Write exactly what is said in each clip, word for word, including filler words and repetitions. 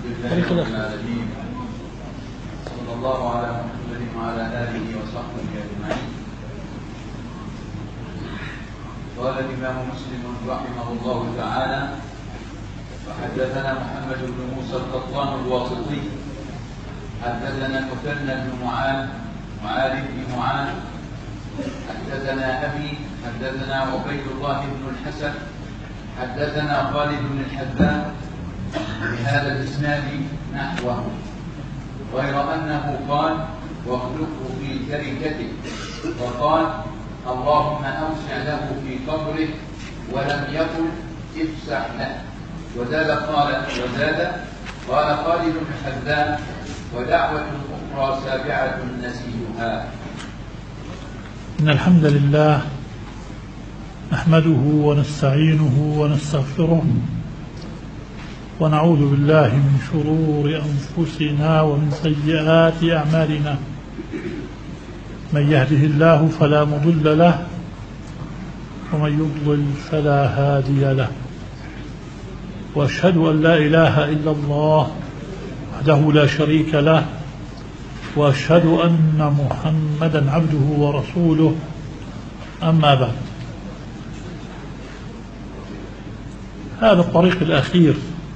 لله رب العالمين، صلى الله على محمد وعلى آله وصحبه أجمعين. قال الإمام مسلم رحمه الله تعالى: وحدثنا محمد بن موسى القطان الواسطي حدثنا مثنى بن معاذ معاذ بن معاذ حدثنا أبي حدثنا عبيد الله بن الحسن حدثنا خالد بن الحذاء بهذا الإسناد نحوه، غير أنه قال: واخلفه في تركته، وقال: اللهم أوسع له في قبره، ولم يقل افسح له. وزاد قال وزاد قال خالد بن الحذاء: ودعوة أخرى سابعة نسيها. إن الحمد لله نحمده ونستعينه ونستغفره، ونعوذ بالله من شرور أنفسنا ومن سيئات أعمالنا. من يهده الله فلا مضل له، ومن يضلل فلا هادي له. وأشهد أن لا إله إلا الله وحده لا شريك له، وأشهد أن محمدا عبده ورسوله. أما بعد، هذا الطريق الأخير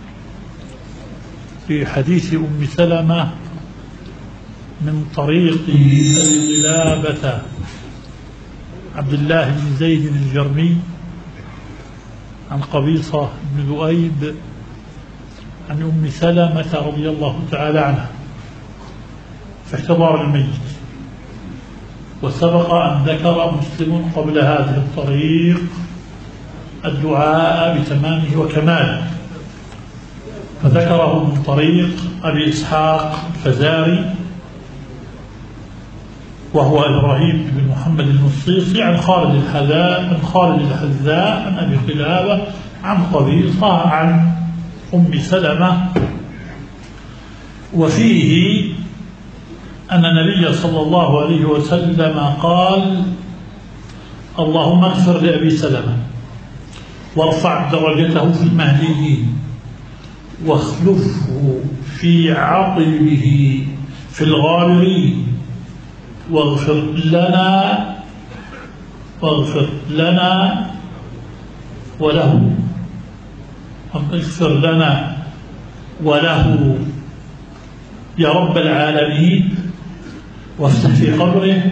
في حديث أم سلمة من طريق أبي قلابة عبد الله بن زيد الجرمي عن قبيصة بن ذؤيب عن أم سلمة رضي الله تعالى عنها في احتضار الميت. وسبق أن ذكر مسلم قبل هذه الطريق الدعاء بتمامه وكماله، فذكره من طريق أبي إسحاق الفزاري وهو إبراهيم بن محمد المصيصي عن خالد الحذاء من خالد الحذاء عن أبي قلابة عن قبيصة عن أم سلمة. وفيه أن النبي صلى الله عليه وسلم قال: اللهم اغفر لأبي سلمة وارفع درجته في المهديين واخلفه في عقبه في الغابرين واغفر لنا واغفر لنا وله اغفر لنا وله يا رب العالمين، وافتح في قبره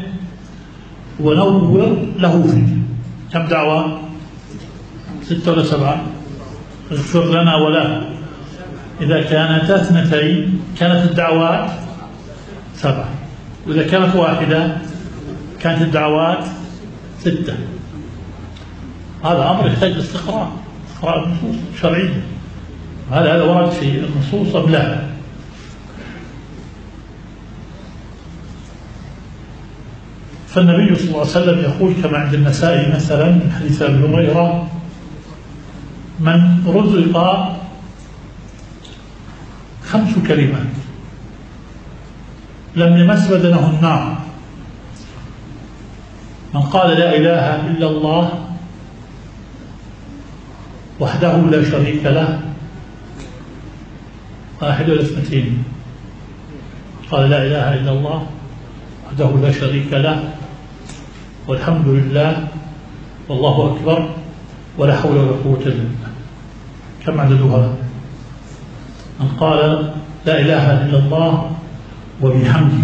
ونور له فيه. كم دعوة؟ ستة ولا سبعة؟ اغفر لنا وله إذا كانت اثنتين كانت الدعوات سبعة، وإذا كانت واحدة كانت الدعوات ستة. هذا أمر يحتاج استقراء استقراء النصوص الشرعية، هذا هذا ورد في النصوص قبلها. فالنبي صلى الله عليه وسلم يقول كما عند النسائي مثلا من حديث أبي هريرة: من رزق خمس كلمات لم يمس بدنه النار، من قال لا إله إلا الله وحده لا شريك له، واحد ولا اثنتين، قال لا إله إلا الله وحده لا شريك له والحمد لله والله أكبر ولا حول ولا قوة إلا بالله. كم عددها؟ من قال لا إله إلا الله وبحمده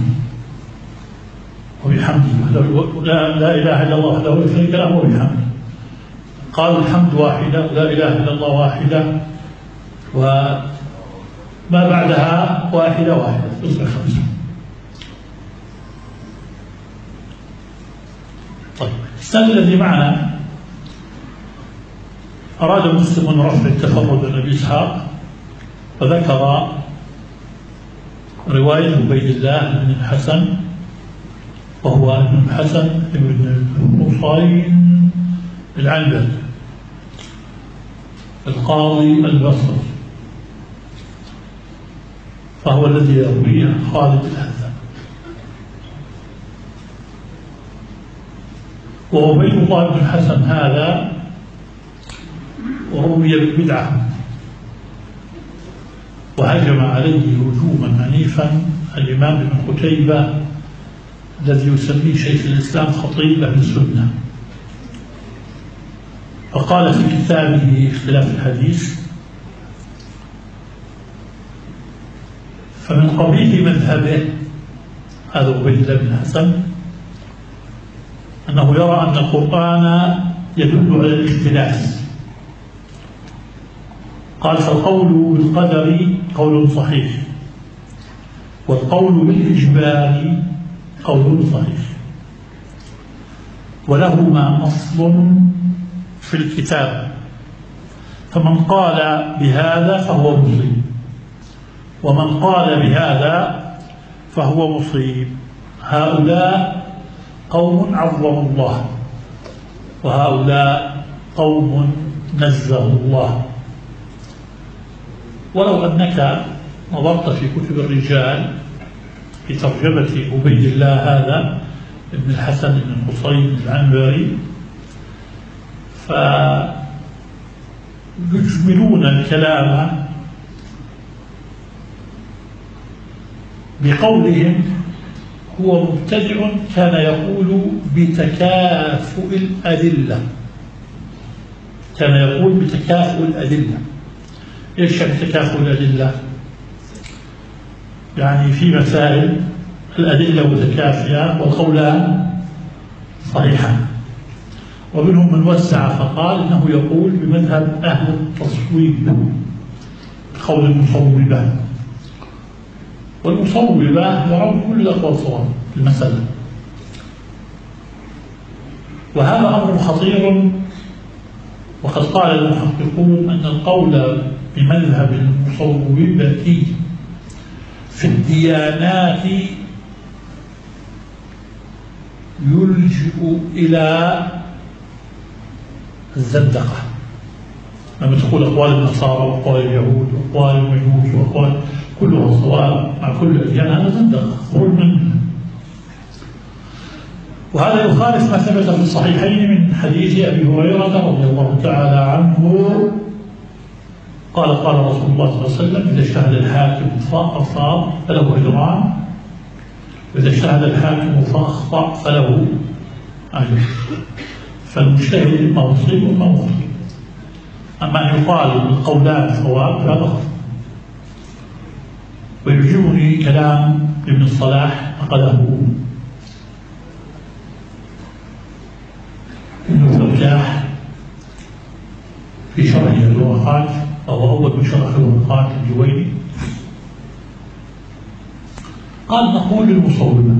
وبحمده لا, لا إله إلا الله وحده لا شريك له وبحمده. قالوا الحمد واحدة، لا إله إلا الله واحدة، وما بعدها واحدة واحدة تصبح خمسة. طيب، السنة الذي معنا أراد مسلم رفع التفرد عن أبي إسحاق، فذكر رواية عبيد الله بن الحسن وهو ابن الحسن بن الحصين العنبري القاضي البصري، فهو الذي يروي عن خالد الحذاء. وعبيد الله بن الحسن هذا ورمي بالبدعة، وهجم عليه هجوما عنيفا الإمام ابن قتيبة الذي يسميه شيخ الإسلام خطيب أهل السنة، فقال في كتابه اختلاف الحديث: فمن قبيح مذهبه هذا عبيد الله بن الحسن أنه يرى أن القرآن يدل على الاختلاف. قال: فالقول بالقدر قول صحيح، والقول بالإجبار قول صحيح، ولهما أصل في الكتاب، فمن قال بهذا فهو مصيب، ومن قال بهذا فهو مصيب. هؤلاء قوم عظموا الله، وهؤلاء قوم نزهوا الله. ولو أنك نظرت في كتب الرجال في ترجمة عبيد الله هذا ابن الحسن بن الحصين العنبري فيجملون الكلام بقولهم: هو مبتدع كان يقول بتكافؤ الأدلة، كان يقول بتكافؤ الأدلة. إيش يعني تكافؤ الأدلة؟ يعني في مسائل الأدلة متكافئة والقولان صحيحان، ومنهم من وسع فقال إنه يقول بمذهب أهل التصويب قول المصوبة، والمصوبة يرون كل الأقوال صواب في المسألة. وهذا أمر خطير، وقد قال المحققون أن القول بمذهب المصوبة في الديانات يلجئ إلى الزندقة، لما تقول أقوال النصارى وأقوال اليهود وأقوال المجوس وأقوال كلها صواب مع كل الأديان، هذا زندقة خروج منه. وهذا يخالف ما ثبت في الصحيحين من حديث أبي هريرة رضي الله تعالى عنه قال: قال رسول الله صلى الله عليه وسلم: إذا اجتهد الحاكم فأصاب فله أجران، وإذا اجتهد الحاكم فأخطأ فله أجر. فالمجتهد إما مصيب وإما مخطئ. أما أن يقال القولان صواب فهذا خطأ. ويعجبني كلام ابن الصلاح نقله ابن الفلاح في شرح الورقات، أو أول من شرح الورقات الجويني، قال: نقول للمصوبة: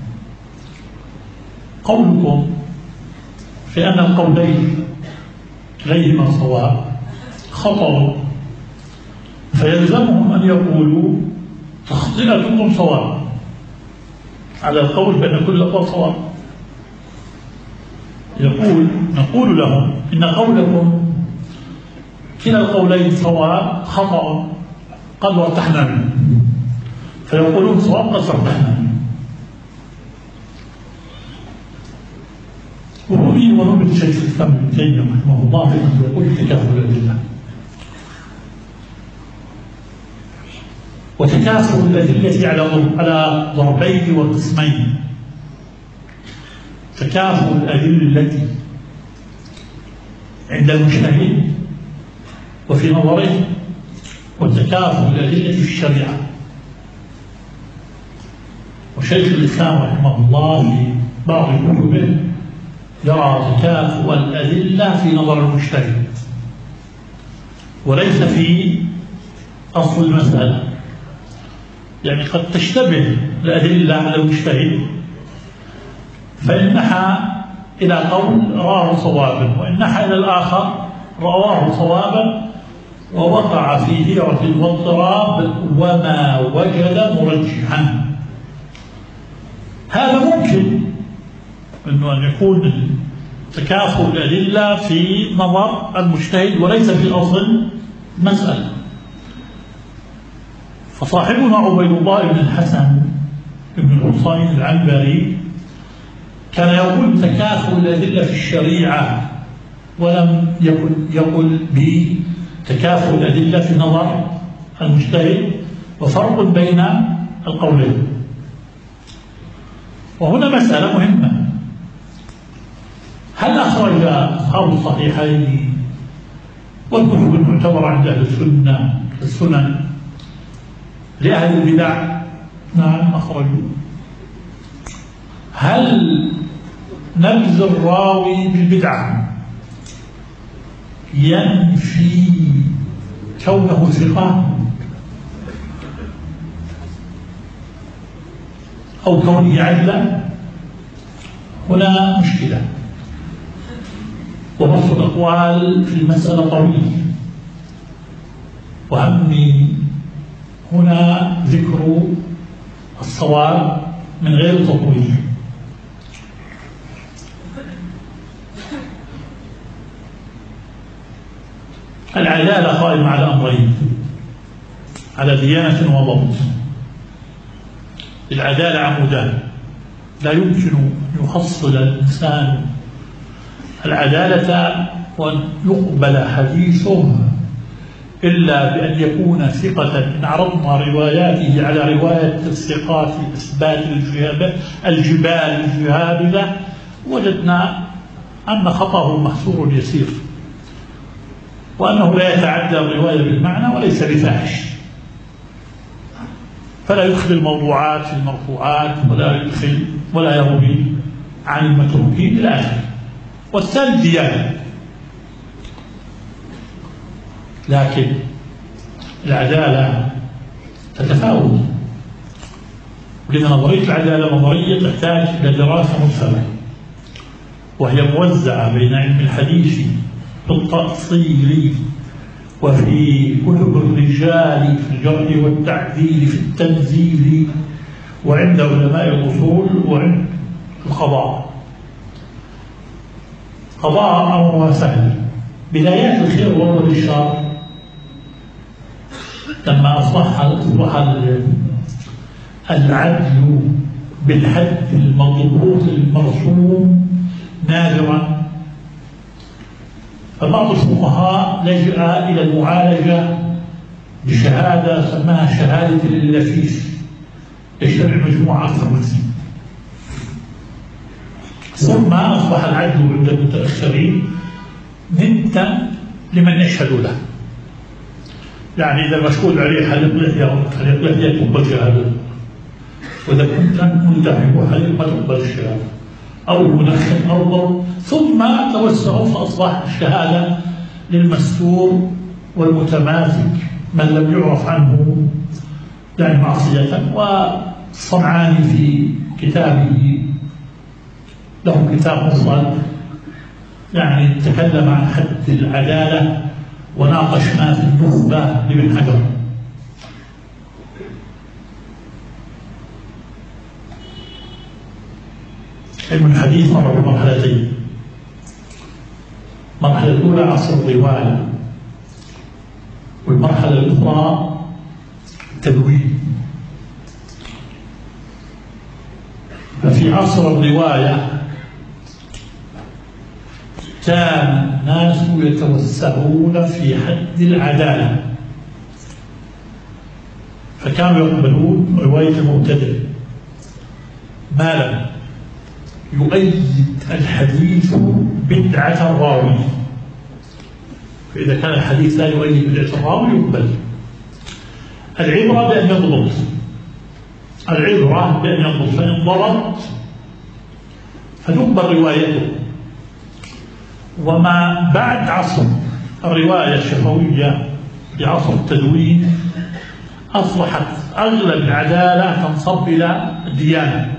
قولكم في أن القولين كليهما صواب خطأ، فيلزمهم أن يقولوا تخطئتكم صواب على القول بأن كل الأقوال صواب. يقول نقول لهم: إن قولكم كلا القولين صواب خطأ قد وارتحنا منه، فيقولون صواب قد ارتحنا منه. ورؤي ورؤية شيخ الإسلام ابن تيمية رحمه الله في أنه يقول تكافؤ الأدلة. وتكافؤ الأدلة على على ضربين وقسمين: تكافؤ الأدلة التي عند المجتهد وفي نظره، وتكافؤ الأدلة في الشريعة. وشيخ الإسلام رحمه الله في بعض كتبه يرى تكافؤ الأدلة في نظر المجتهد وليس في أصل المسألة. يعني قد تشتبه الأدلة على المجتهد فإن نحى إلى قول راه صوابا، وإن نحى إلى الآخر رواه صوابا، ووقع في هيرة واضطراب وما وجد مرجحا. هذا ممكن أنه أن يكون تكافؤ الأدلة في نظر المجتهد وليس في أصل المسألة. فصاحبنا عبيد الله بن الحسن بن الحصين العنبري كان يقول تكافؤ الأدلة في الشريعة، ولم يقل يقل بتكافؤ الأدلة في نظر المجتهد وفرق بين القولين. وهنا مسألة مهمة: هل أخرج أصحاب الصحيحين والكتب المعتبرة عند أهل السنة السنن لأهل البدع؟ نعم أخرجوا. هل نبذ الراوي بالبدعة ينفي كونه ثقة أو كونه عدلا؟ هنا مشكلة، ونص الأقوال في المسألة طويل، وهمني هنا ذكر الصواب من غير تطويل. العدالة قائمة على أمرين: على ديانة وضبط. العدالة عمودان، لا يمكن أن يحصل الإنسان العدالة وأن يقبل حديثه إلا بأن يكون ثقة. إن عرضنا رواياته على رواية الثقات الإثبات الجبال الجهابذة وجدنا أن خطأه محصور يسير، وأنه لا يتعدى الرواية بالمعنى وليس بفاحش، فلا يدخل الموضوعات في المرفوعات ولا يدخل ولا يروي عن المتروكين إلى آخره. والثالث ديانة. لكن العدالة تتفاوت، لأن نظرية العدالة نظرية تحتاج إلى دراسة مفصلة، وهي موزعة بين علم الحديث في التأصيل وفي كتب الرجال في الجرح والتعديل في التنزيل وعند علماء الأصول وعند القضاء. قضاء أمرها سهل. بدايات الخير وأول الشر لما أصبح أصبح العدل بالحد المضبوط المرسوم نادرا، فبعض الفقهاء لجأ إلى المعالجة بشهادة سماها شهادة اللفيف، يجتمع مجموعة أكثر من اثنين. ثم أصبح العدل عند المتأخرين ندا لمن يشهد له، يعني إذا المشهود عليه حلق لحية حلق لحية تقبل شهادة، وإذا كنت ملتحي وحلق ما تقبل الشهادة، أو المدخن أو. ثم توسعوا فأصبح الشهادة للمستور والمتماسك من لم يعرف عنه يعني معصية. والصنعاني في كتابه له كتاب مفصل يعني تكلم عن حد العدالة وناقش ما في النخبة لابن حجر. علم الحديث مر بمرحلتين: المرحلة الأولى عصر الرواية، والمرحلة الأخرى التدوين. ففي عصر الرواية كان الناس يتوسعون في حد العدالة، فكانوا يقبلون رواية المبتدئ ما لم يؤيد الحديث بدعة الراوي. فإذا كان الحديث لا يؤيد بدعة الراوي يقبل. العبرة بأن يضبط، العبرة بأن يضبط، فإن ضبط فتقبل روايته. وما بعد عصر الرواية الشفوية بعصر التدوين أصبحت أغلب العدالة تنصب إلى الديانة.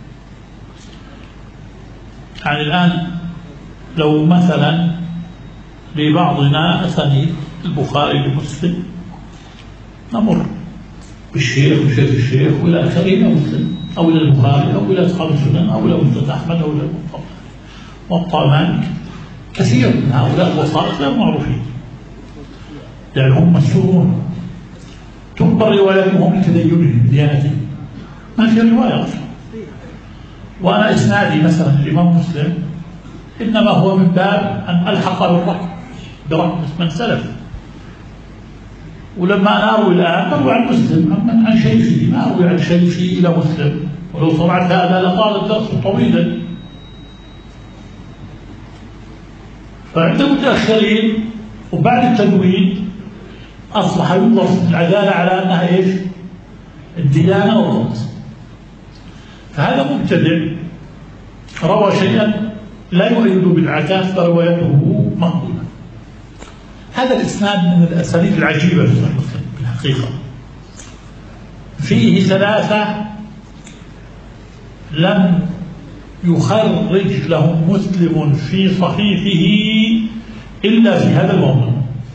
يعني الآن لو مثلا لبعضنا أسانيد البخاري ومسلم نمر بالشيخ وشيخ الشيخ وإلى آخره إلى مسلم أو إلى البخاري أو إلى أصحاب السنن أو إلى مسند أحمد أو إلى موطأ مالك. كثير من هؤلاء الوسائط غير معروفين لأن هم مسؤولون، تقبل رواياتهم لتدينهم ديانتهم، ما في رواية أصلا. وأنا إسنادي مثلا الإمام مسلم إنما هو من باب أن ألحق بالركب بركب من سلف، ولما أنا أروي الآن أروي عن مسلم عن عن شيخي، ما أروي عن شيخي إلى مسلم، ولو طبعت هذا لطال الدرس طويلا. فعند المتأخرين وبعد التدوين أصبح يطلق العدالة على أنها إيش؟ الديانة والضبط. فهذا مبتدع روى شيئا لا يؤيد بدعته فروايته مقبولة. هذا الإسناد من الأساليب العجيبة في صحيح مسلم بالحقيقة، فيه ثلاثة لم يخرج لهم مسلم في صحيحه إلا في هذا الموضوع،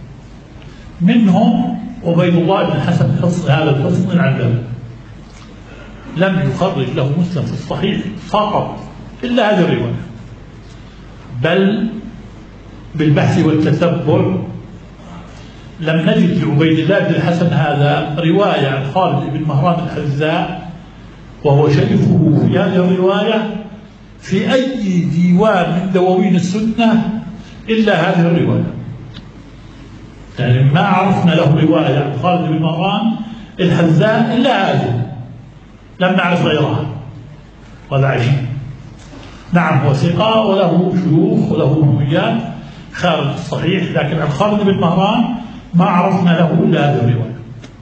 منهم عبيد الله بن حسن حصن هذا الحصن العنبري، لم يخرج له مسلم في الصحيح فقط إلا هذه الرواية، بل بالبحث والتتبع لم نجد لعبيد الله بن الحسن هذا رواية عن خالد بن مهران الحذاء وهو شيخه في هذه الرواية في أي ديوان من دواوين السنة إلا هذه الرواية. يعني ما عرفنا له رواية عن خالد بن مهران الحذاء إلا هذه، لم نعرف غيرها، وهذا عجيب. نعم هو ثقة وله شيوخ وله مرويات خارج الصحيح، لكن عن خالد بن مهران ما عرفنا له إلا هذه الرواية.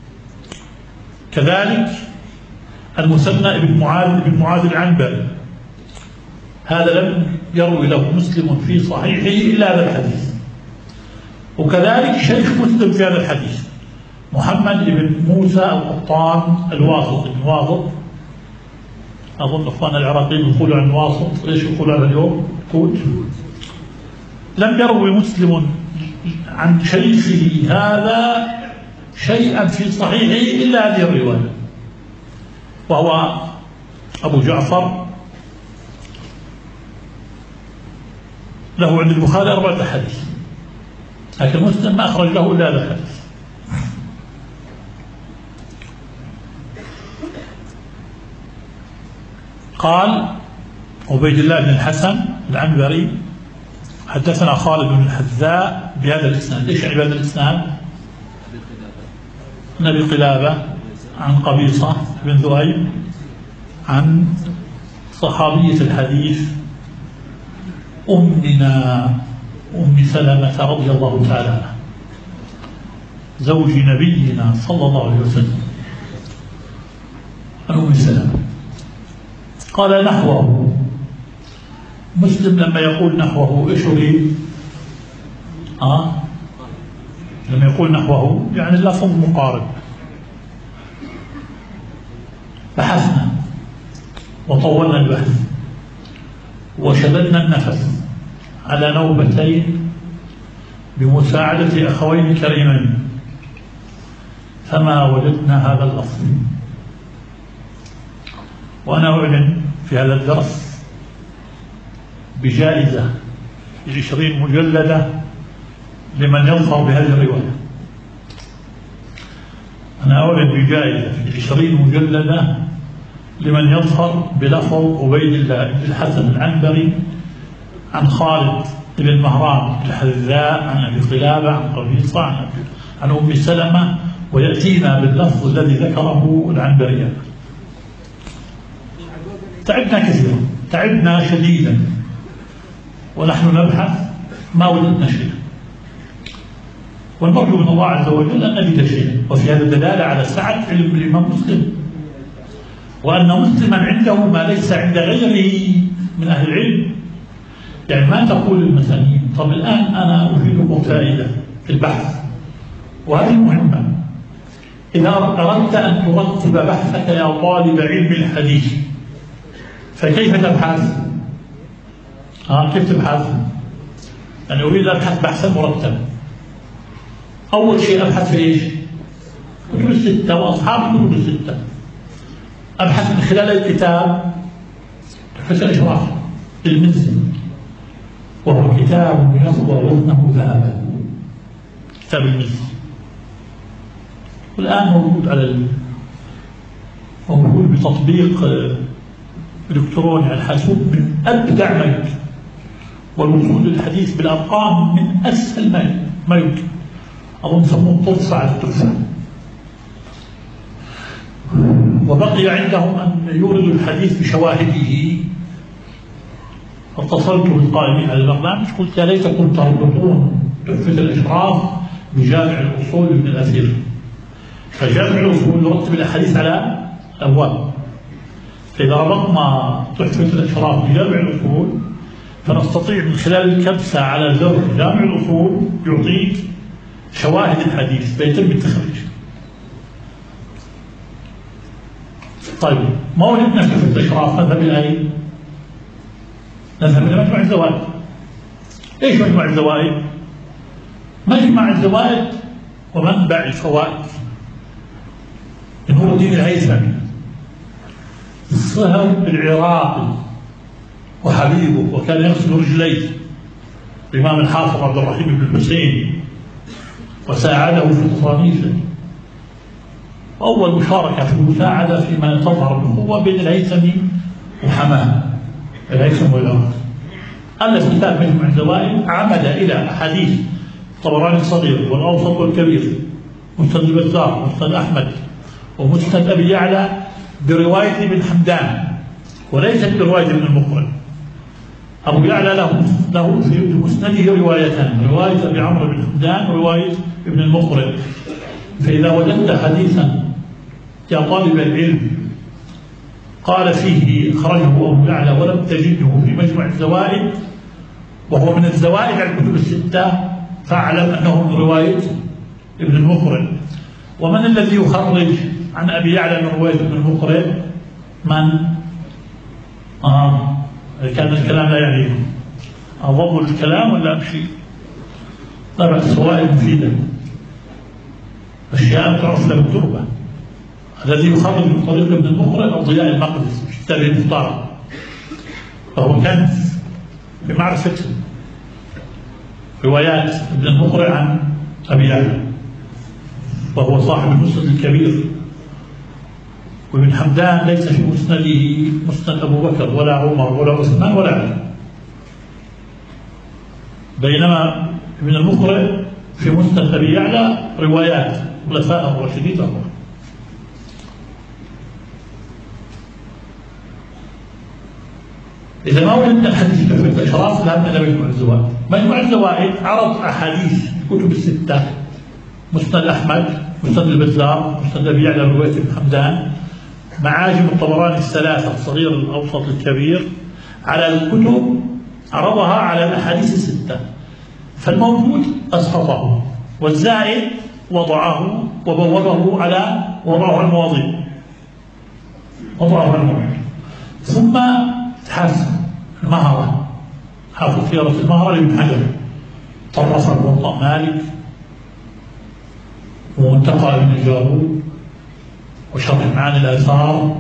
كذلك المثنى بن معاذ بن معاذ العنبري، هذا لم يروي له مسلم في صحيحه إلا هذا الحديث. وكذلك شيخ مسلم في هذا الحديث محمد بن موسى القطان الواسط بن واسط، أظن أخوان العراقيين يقولوا عن واسط، إيش يقولوا هذا اليوم؟ كوت. لم يروي مسلم عن شيخه هذا شيئا في صحيحه إلا هذه الرواية، وهو أبو جعفر، له عند البخاري أربعة أحاديث، لكن مسلم ما أخرج له إلا هذا الحديث. قال عبيد الله بن الحسن العنبري حدثنا خالد بن الحذاء بهذا الإسناد. إيش يعني بهذا الإسناد؟ نبي قلابة عن قبيصة بن ذؤيب عن صحابية الحديث أمنا أم سلمة رضي الله تعالى عنها زوج نبينا صلى الله عليه وسلم، عن أم سلمة. قال نحوه. مسلم لما يقول نحوه إيش يريد؟ آه لما يقول نحوه يعني اللفظ مقارب. بحثنا وطولنا البحث وشددنا النفس على نوبتين بمساعدة أخوين كريمين، فما وجدنا هذا اللفظ. وأنا أعلن في هذا الدرس بجائزة عشرين مجلدة لمن يظهر بهذه الرواية. أنا أعلن بجائزة عشرين مجلدة لمن يظهر بلفظ عبيد الله بن الحسن العنبري عن خالد بن مهران الحذاء عن أبي قلابة عن قبيصة عن, عن أم سلمة، ويأتينا باللفظ الذي ذكره العنبري. تعبنا كثيرا، تعبنا شديدا، ونحن نبحث ما وجدنا شيئا، ونرجو من الله عز وجل أن نجد شيئا. وفي هذا دلالة على سعة علم الإمام مسلم، وأن مسلما عنده ما ليس عند غيره من أهل العلم. يعني ما تقول المسانين طب الآن أنا أفيدكم فائدة في البحث، وهذه مهمة. إذا أردت أن ترتب بحثك يا طالب علم الحديث فكيف تبحث؟ ها كيف تبحث؟ يعني أريد أن أبحث بحثا مرتبا. أول شيء أبحث في إيش؟ كتب الستة وأصحاب كتب الستة. أبحث من خلال الكتاب تحفة الإشراف للمنزل، وهو كتاب يصبر وزنه ذهبا، كتاب المنزل، والآن موجود على ال... موجود بتطبيق إلكتروني على الحاسوب من أبدع ما يمكن، والوصول للحديث بالأرقام من أسهل ما يمكن. أظن يسمون طرفة على الترفة. وبقي عندهم أن يوردوا الحديث بشواهده. فاتصلت بالقائمين على البرنامج قلت يا ليتكم تربطون تحفة الإشراف بجامع الأصول ابن الأثير. فجامع الأصول يرتب الأحاديث على أبواب، فإذا ربطنا تحفة الإشراف بجامع الأصول فنستطيع من خلال الكبسة على زر جامع الأصول يعطيك شواهد الحديث فيتم التخريج. طيب ما وجدنا تحفة الإشراف نذهب إلى أين؟ نذهب إلى مجمع الزوائد. إيش مجمع الزوائد؟ مجمع الزوائد ومنبع الفوائد نور الدين الهيثمي الصهر العراقي وحبيبه، وكان يغسل رجليه الإمام الحافظ عبد الرحيم بن الحسين وساعده في تصانيفه. أول مشاركة في المساعدة فيما تظهر الأخوة بين الهيثمي وحماه الهيثم والعراقي. ألف كتاب مجمع الزوائد عمد إلى أحاديث الطبراني الصغير والأوسط والكبير، مسند البزار، مسند أحمد، ومسند أبي يعلى برواية ابن حمدان وليست برواية ابن المقرن. أبو يعلى له له في مسنده روايتان، رواية أبي عمرو بن حمدان ورواية ابن المقرن. فإذا وجدت حديثا يا طالب العلم قال فيه أخرجه أبو يعلى ولم تجده في مجمع الزوائد وهو من الزوائد على الكتب الستة فاعلم أنه من رواية ابن المقرن. ومن الذي يخرج عن أبي يعلى من رواية ابن المقرن؟ من؟ آه كان الكلام لا يعنيكم، أضم الكلام ولا أمشي؟ طبعا السوائل مفيدة، أشياء تعرف له التربة. الذي يخرج من طريق ابن المقرن أو ضياء المقدس كتاب المختار، فهو كنز بمعرفة روايات ابن المقرن عن أبي يعلى، وهو صاحب المسند الكبير. وابن حمدان ليس في مسنده مسند أبو بكر ولا عمر ولا عثمان ولا علي، بينما ابن المقرن في مسند أبي يعلى روايات خلفاء الراشدين أخرى. إذا ما وجدنا الحديث في الإشراف ذهبنا إلى مجموع الزوائد. مجموع الزوائد عرض أحاديث الكتب الستة، مسند أحمد، مسند البزار، مسند أبي يعلى رواية ابن حمدان، معاجم الطبراني الثلاثة الصغير الأوسط الكبير، على الكتب عرضها على الأحاديث الستة. فالموجود أسقطه والزائد وضعه وبوبه على وضعه على المواضيع وضعه على المواضيع. ثم حافظ المهرة، حافظ سيرة المهرة لابن حجر، طرف الموطأ مالك ومنتقى ابن الجارود وشرح معاني الآثار،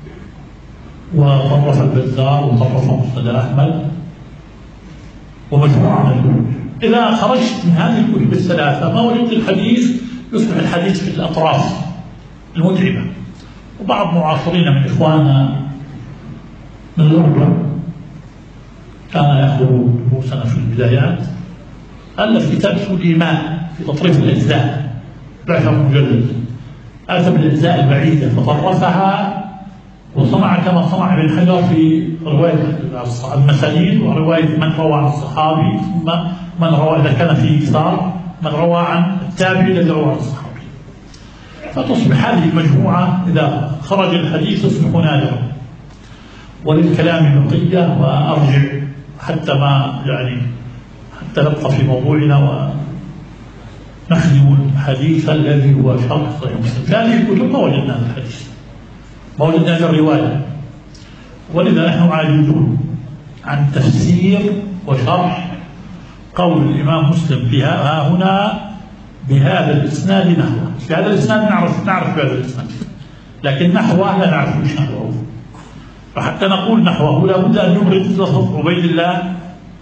وطرف البزار وطرف مسند أحمد ومجموعة من الكتب. إذا خرجت من هذه الكتب الثلاثة ما وجدت الحديث يصبح الحديث في الأطراف المتعبة. وبعض معاصرين من إخواننا من الأردن كان يحضر دروسنا في البدايات ألف كتاب اسمه الإيمان في تطريف الأجزاء، بعشر مجلد، أتى بالأجزاء البعيدة فطرفها وصنع كما صنع ابن حجر في رواية المسانيد ورواية من روى عن الصحابي، ثم من روى إذا كان في إكثار من روى عن التابعي الذي روى عن الصحابي. فتصبح هذه المجموعة إذا خرج الحديث تصبح نادرا. وللكلام بقية وأرجع حتى ما يعني حتى نبقى في موضوعنا ونخدم الحديث الذي هو شرح صحيح مسلم. في هذه الكتب ما وجدنا هذا الحديث، ما وجدنا هذه الرواية، ولذا نحن عاجزون عن تفسير وشرح قول الإمام مسلم فيها ها هنا بهذا الإسناد نحوه. في هذا الإسناد نعرف نعرف بهذا الإسناد، لكن نحوه لا نعرف مش نحوه. فحتى نقول نحوه لابد أن نبرز لفظ عبيد الله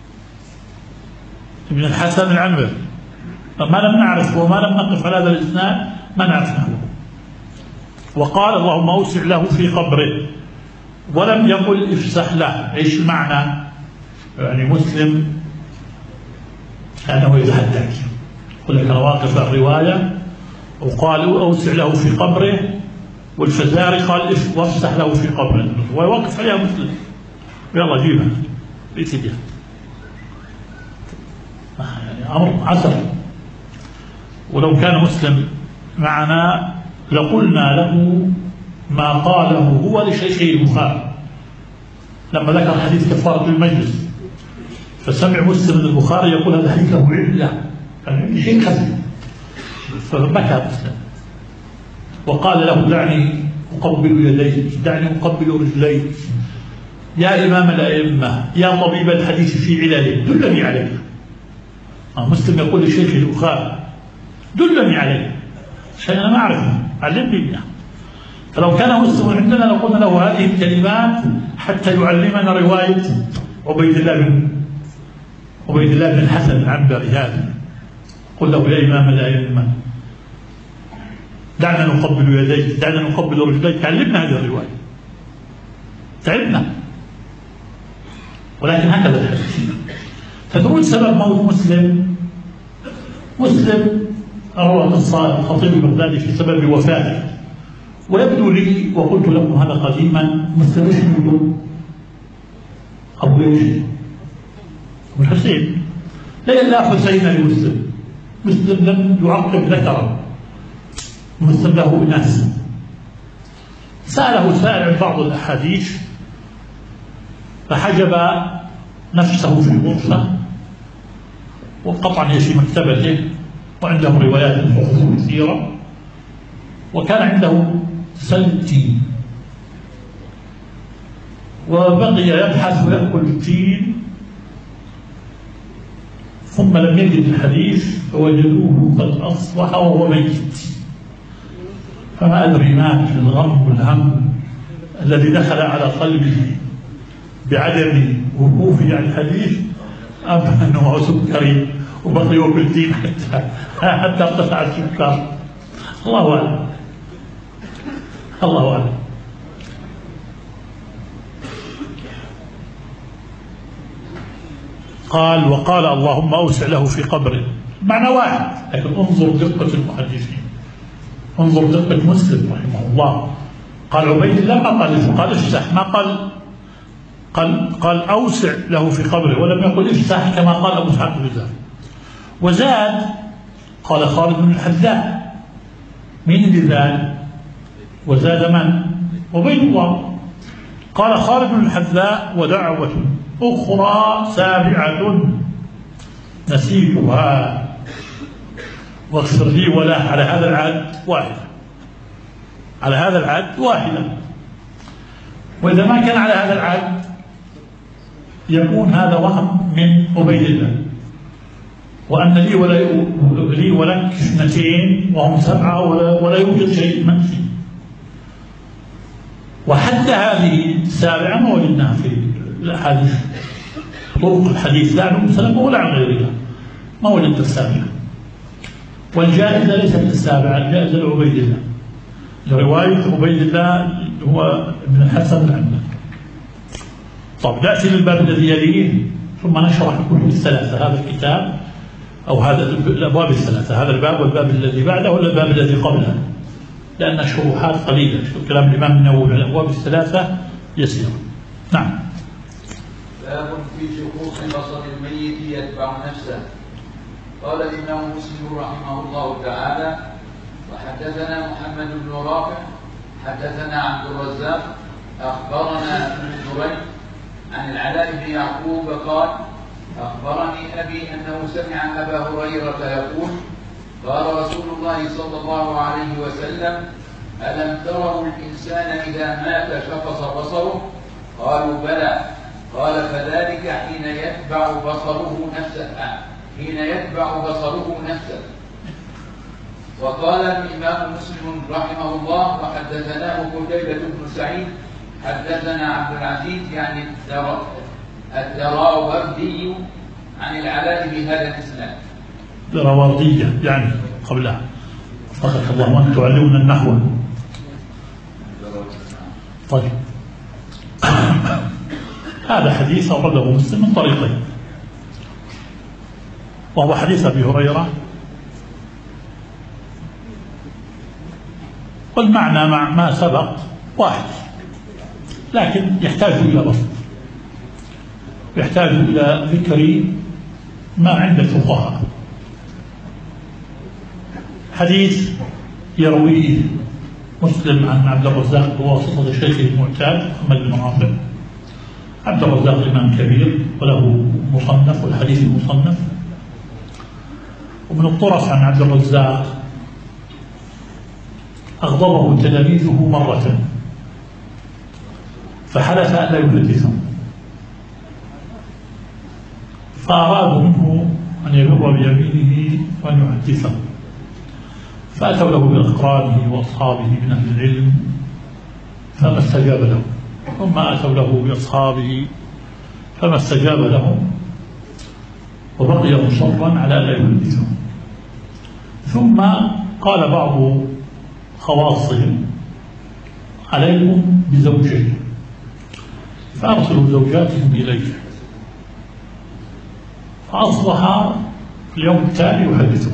بن الحسن العنبري، فما لم نعرف وما لم نقف على هذا الإسناد ما نعرف نحوه. وقال اللهم أوسع له في قبره، ولم يقل افسح له. ايش المعنى؟ يعني مسلم كانه يتحدث يقول لك انا واقف الروايه وقالوا اوسع له في قبره والفزاري قال وافسح له في قبره ويوقف عليها مسلم يلا جيبها بإيديها. يعني أمر عسر. ولو كان مسلم معنا لقلنا له ما قاله هو لشيخه البخاري لما ذكر حديث كفارة المجلس، فسمع مسلم البخاري يقول هذا حديث له علة يعني شيء خفيف، فبكى مسلم وقال له دعني أقبل يديك، دعني أقبل رجليك يا إمام الأئمة يا طبيب الحديث في علله دلني عليه. مسلم يقول لشيخ البخاري دلني عليه شيء أنا ما أعرفه علمني إياه. فلو كان مسلم عندنا لقلنا له هذه الكلمات حتى يعلمنا رواية عبيد الله بن عبيد الله بن الحسن العنبري هذا، قل له يا إمام الأئمة دعنا نقبل يديك دعنا نقبل رجليك، علمنا هذه الرواية تعبنا. ولكن هكذا الحديث. تدرون سبب موت مسلم؟ مسلم روى قصة الخطيب البغدادي في سبب وفاته، ويبدو لي وقلت لكم هذا قديما مسلم اسمه أبو يزيد أبو الحسين، لا حسين لمسلم، مسلم لم يعقب ذكره، مسلم له إناث. سأله سائل عن بعض الأحاديث فحجب نفسه في الغرفة وقطعا هي في مكتبته وعنده روايات الفقه كثيرة، وكان عنده سلتين وبقي يبحث ويأكل التين، ثم لم يجد الحديث فوجدوه قد أصبح وهو ميت. فما أدري ما في الغم والهم الذي دخل على قلبه بعدم وقوفه على الحديث أم أنه سكري وبقي يأكل تين حتى حتى ارتفع السكر. الله أعلم الله أعلم. قال وقال اللهم أوسع له في قبره، معنى واحد، لكن انظر دقة المحدثين، انظر دقة مسلم رحمه الله. قال عبيد الله ما قال قال افسح، ما قال قال قال أوسع له في قبره، ولم يقل افسح كما قال أبو اسحاق البزاري. وزاد قال خالد بن الحذاء، مين اللي زاد؟ وزاد من؟ عبيد الله. قال خالد بن الحذاء ودعوة أخرى سابعة نسيتها واغفر لي وله، على هذا العد واحدة، على هذا العد واحدة. وإذا ما كان على هذا العد يكون هذا وهم من عبيد الله، وأن لي ولا لي ولك اثنتين وهم سبعة ولا, ولا يوجد شيء منفي. وحتى هذه السابعة ما وجدناها في الأحاديث، طرق الحديث لا عن أم سلمة ولا عن غيرها، ما وجدت السابعة. والجائزة ليست السابعة، الجائزة لعبيد الله، لرواية عبيد الله هو ابن الحسن العنبري. طب نأتي للباب الذي يليه ثم نشرح الكتب الثلاثة، هذا الكتاب أو هذا الأبواب الثلاثة، هذا الباب والباب الذي بعده ولا الباب الذي قبله، لأن الشروحات قليلة، كلام الإمام النووي على الأبواب الثلاثة يسير. نعم. باب في شقوق بصر الميت يتبع نفسه. قال الإمام مسلم رحمه الله تعالى: وحدثنا محمد بن رافع حدثنا عبد الرزاق أخبرنا ابن جريج عن العلاء بن يعقوب قال: أخبرني أبي أنه سمع أبا هريرة يقول: قال رسول الله صلى الله عليه وسلم: ألم تروا الإنسان إذا مات شخص بصره؟ قالوا: بلى. قال: فذلك حين يتبع بصره نفسه حين يتبع بصره نفسه. وقال الإمام مسلم رحمه الله: وحدثناه قتيبة بن سعيد حدثنا عبد العزيز يعني الدراوردي عن العلاء بهذا الإسناد. دراوردية يعني قبلها. فقط الله أن تعلمنا النحو. طيب. هذا حديث أورده مسلم من طريقين، وهو حديث أبي هريرة، والمعنى مع ما سبق واحد، لكن يحتاج إلى بسط، يحتاج إلى ذكر ما عند الفقهاء. حديث يرويه مسلم عن عبد الرزاق بواسطة شيخه المعتاد محمد بن رافع. عبد الرزاق إمام كبير وله مصنف، والحديث المصنف. ومن الطرف عن عبد الرزاق أغضبه تلاميذه مرة فحلف أن لا يحدثهم، فأرادوا منه أن يبر بيمينه وأن يحدثهم، فأتوا له بأقرانه وأصحابه من أهل العلم فما استجاب لهم، ثم أتوا له بأصحابه فما استجاب لهم، وبقي مصرا على لا يحدثهم. ثم قال بعض خواصهم: عليكم بزوجين، فأرسلوا زوجاتهم إليه، فأصبح اليوم التالي يحدثهم،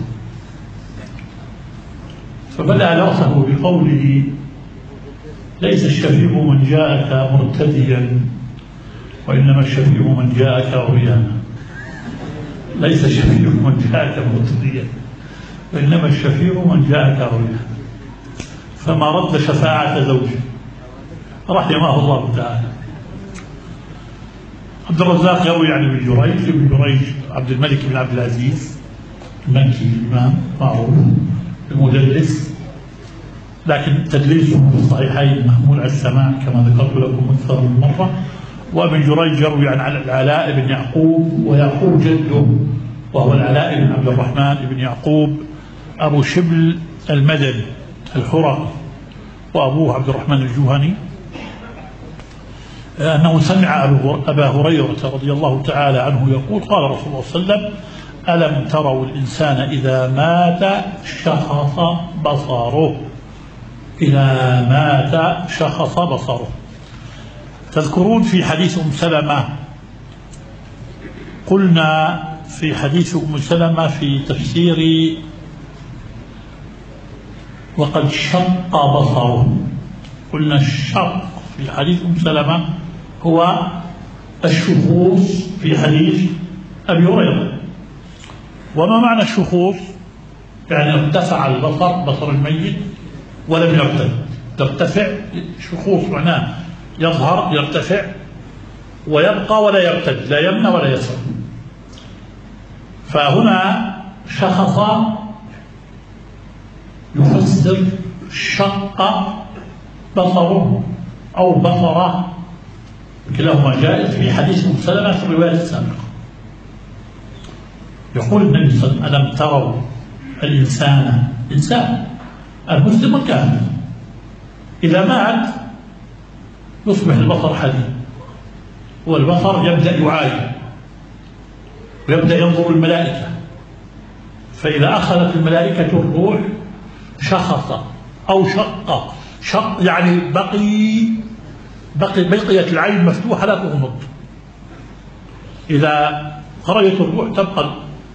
فبدأ درسه بقوله: ليس الشفيع من جاءك مرتديا، وإنما الشفيع من جاءك عريانا. ليس الشفيع من جاءك مرتديا، وإنما الشفيع من جاءك عريانا. فما رد شفاعة زوجه رحمه الله تعالى. عبد الرزاق يروي عن ابن جريج، ابن جريج عبد الملك بن عبد العزيز المكي الإمام معروف المدلس، لكن تدليسه في الصحيحين محمول على السماع كما ذكرت لكم أكثر من مرة. وابن جريج يروي عن العلاء بن يعقوب، ويعقوب جده وهو العلاء بن عبد الرحمن بن يعقوب أبو شبل المدني الحرقي، وأبوه عبد الرحمن الجهني، أنه سمع أبا هريرة رضي الله تعالى عنه يقول: قال رسول الله صلى الله عليه وسلم: ألم تروا الإنسان إذا مات شخص بصره، إذا مات شخص بصره. تذكرون في حديث أم سلمة قلنا في حديث أم سلمة في تفسير وقد شق بصره، قلنا الشق في حديث أم سلمة هو الشخوص في حديث أبي هريرة. وما معنى الشخوص؟ يعني ارتفع البصر، بصر الميت، ولم يرتد. ترتفع شخوص معناه يظهر يرتفع ويبقى ولا يرتد، لا يمنى ولا يسر. فهنا شخص يفسر شق بصره أو بصره، كلاهما جائز في حديث أم سلمة في الرواية السابقة. يقول النبي صلى الله عليه وسلم: ألم تروا الإنسان، إنسان المسلم الكامل إذا مات يصبح البصر حديد، والبصر يبدأ يعاين ويبدأ ينظر الملائكة، فإذا أخذت الملائكة الروح شخص أو شق شق يعني بقي بقي بقيت العين مفتوحة لا تغمض. إذا خرجت الروح تبقى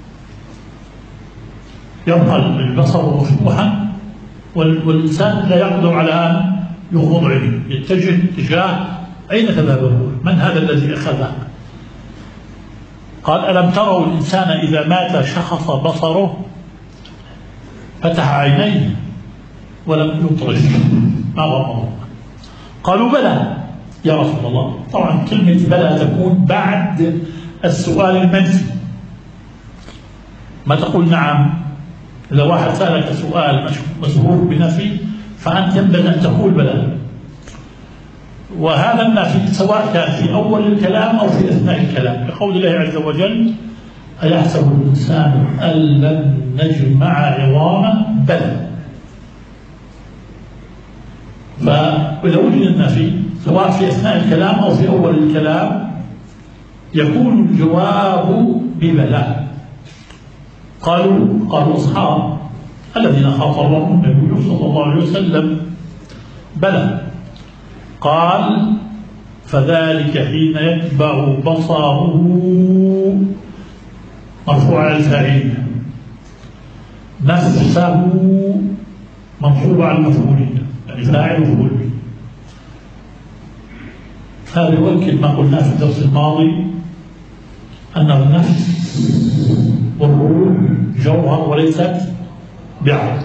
يبقى البصر مفتوحا، والإنسان لا يقدر على أن يغمض عينه، يتجه اتجاه أين تذهب الروح؟ من هذا الذي أخذها؟ قال: ألم تروا الإنسان إذا مات شخص بصره، فتح عينيه ولم يطرش، ما غمض. قالوا: بلى يا رسول الله. طبعا كلمة بلى تكون بعد السؤال المنفي، ما تقول نعم. إذا واحد سألك سؤال مشهور بنفي فأنت ينبغي أن تقول بلى. وهذا النفي سواء كان في أول الكلام أو في أثناء الكلام، كقول الله عز وجل: أيحسب الإنسان أن لن نجمع عظامه؟ بلى. فإذا وجد النفي سواء في أثناء الكلام أو في أول الكلام يكون الجواب ببلى. قالوا قالوا أصحاب الذين خاطبهم النبي صلى الله عليه وسلم: بلى. قال: فذلك حين يتبع بصره، مرفوع على الفاعل، نفسه منصوب على المفعولين، يعني فاعل ومفعول به. هذا يؤكد ما قلناه في الدرس الماضي أن النفس والروح جوهر وليست بعض.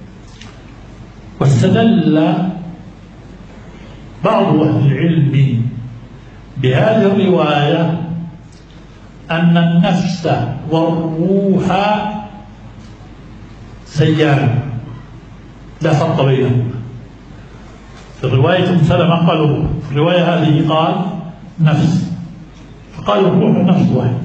واستدل بعض أهل العلم بهذه الرواية أن النفس والروح سيان لا فرق بينهما. في رواية أم سلمة قالوا روح، في الرواية هذه قال نفس، فقالوا الروح نفس واحد.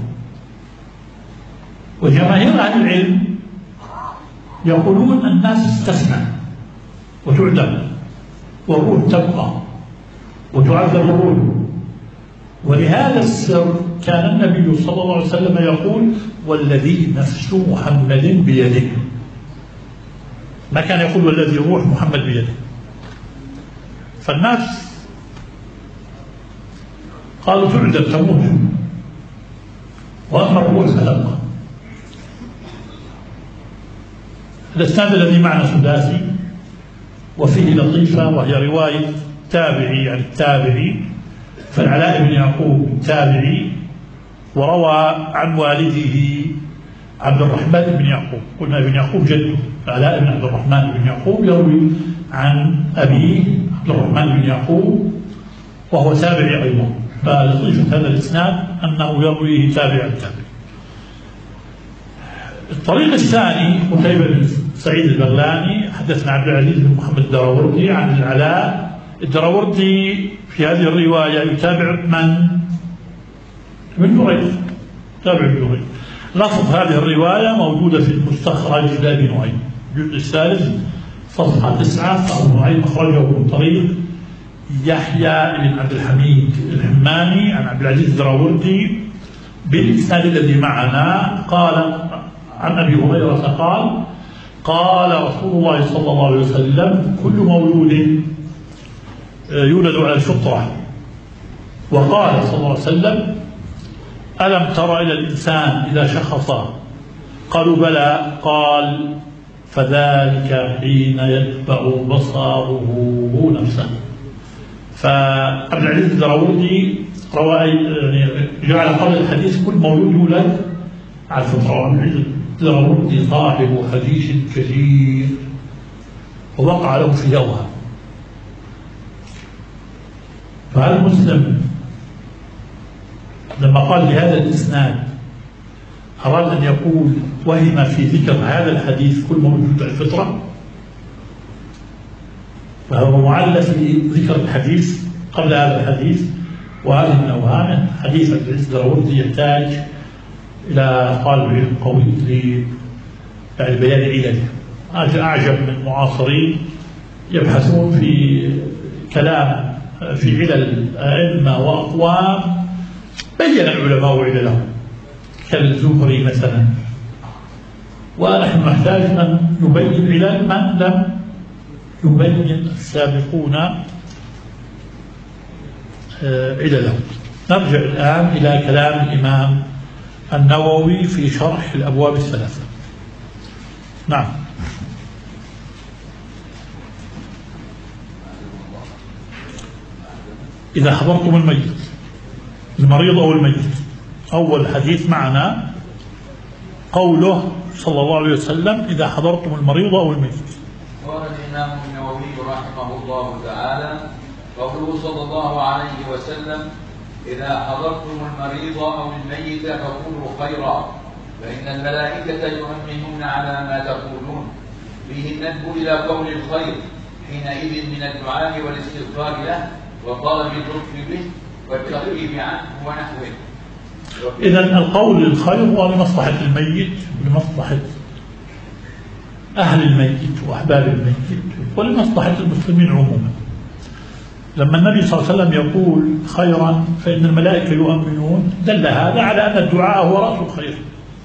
وجماهير أهل العلم يقولون النفس تسمع وتعذب والروح تبقى وتعذب الروح. ولهذا السر كان النبي صلى الله عليه وسلم يقول والذي نفس محمد بيده، ما كان يقول والذي روح محمد بيده. فالنفس قالوا تعذب تموت، وأما الروح فتبقى. الإسناد الذي معنا سداسي وفيه لطيفة، وهي رواية تابعي عن التابعي، فالعلاء بن يعقوب التابعي، وروى عن والده عبد الرحمن بن يعقوب. قلنا ابن يعقوب جده، العلاء بن عبد الرحمن بن يعقوب يروي عن أبيه عبد الرحمن بن يعقوب وهو تابعي أيضا. فلطيفة هذا الإسناد أنه يرويه تابع التابعي. الطريق الثاني قتيبة بن سعيد البغلاني حدثنا عبد العزيز بن محمد الدراوردي عن العلاء. الدراوردي في هذه الرواية يتابع من؟ ابن جريج، تابع ابن جريج. لفظ هذه الرواية موجودة في المستخرج لأبي نعيم الجزء الثالث صفحة تسعة، فأبو نعيم أخرجه من طريق يحيى بن عبد الحميد الحماني عن عبد العزيز الدراوردي بالإسناد الذي معنا. قال عن أبي هريرة قال قال رسول الله صلى الله عليه وسلم كل مولود يولد على الفطرة. وقال صلى الله عليه وسلم ألم تر إلى الإنسان إذا شخص؟ قالوا بلى. قال فذلك حين يتبع بصره نفسه. فعبد العزيز الدراوردي روى يعني جعل قول الحديث كل مولود يولد على الفطرة. عبد العزيز الدراوردي صاحب حديث كثير ووقع له في أوهام. فهل مسلم لما قال بهذا الإسناد أراد أن يقول وهم في ذكر هذا الحديث كل موجود على الفطرة؟ فهو معلّ في ذكر الحديث قبل هذا الحديث، وهذه من أوهامه. حديث عبد العزيز الدراوردي يحتاج إلى طالب علم قوي لبيان علله. أعجب من المعاصرين يبحثون في كلام في علل الأئمة وأقوام بين العلماء عللهم كالزهري مثلا، ونحن نحتاج أن نبين علل من لم يبين السابقون عللهم. نرجع الآن إلى كلام الإمام النووي في شرح الأبواب الثلاثة. نعم. إذا حضرتم الميت، المريض أو الميت. أول حديث معنا قوله صلى الله عليه وسلم إذا حضرتم المريض أو الميت. قال الإمام النووي رحمه الله تعالى قوله صلى الله عليه وسلم إذا حضرتم المريض أو الميت فقولوا خيرا فإن الملائكة يؤمنون على ما تقولون. فيه الندب إلى قول الخير حينئذ من الدعاء والاستغفار له وطلب اللطف به والتخفيف عنه ونحوه. إذن القول الخير هو لمصلحة الميت، لمصلحة أهل الميت وأحباب الميت ولمصلحة المسلمين عموما. لما النبي صلى الله عليه وسلم يقول خيرا فإن الملائكة يؤمنون دل هذا على أن الدعاء هو رأس الخير،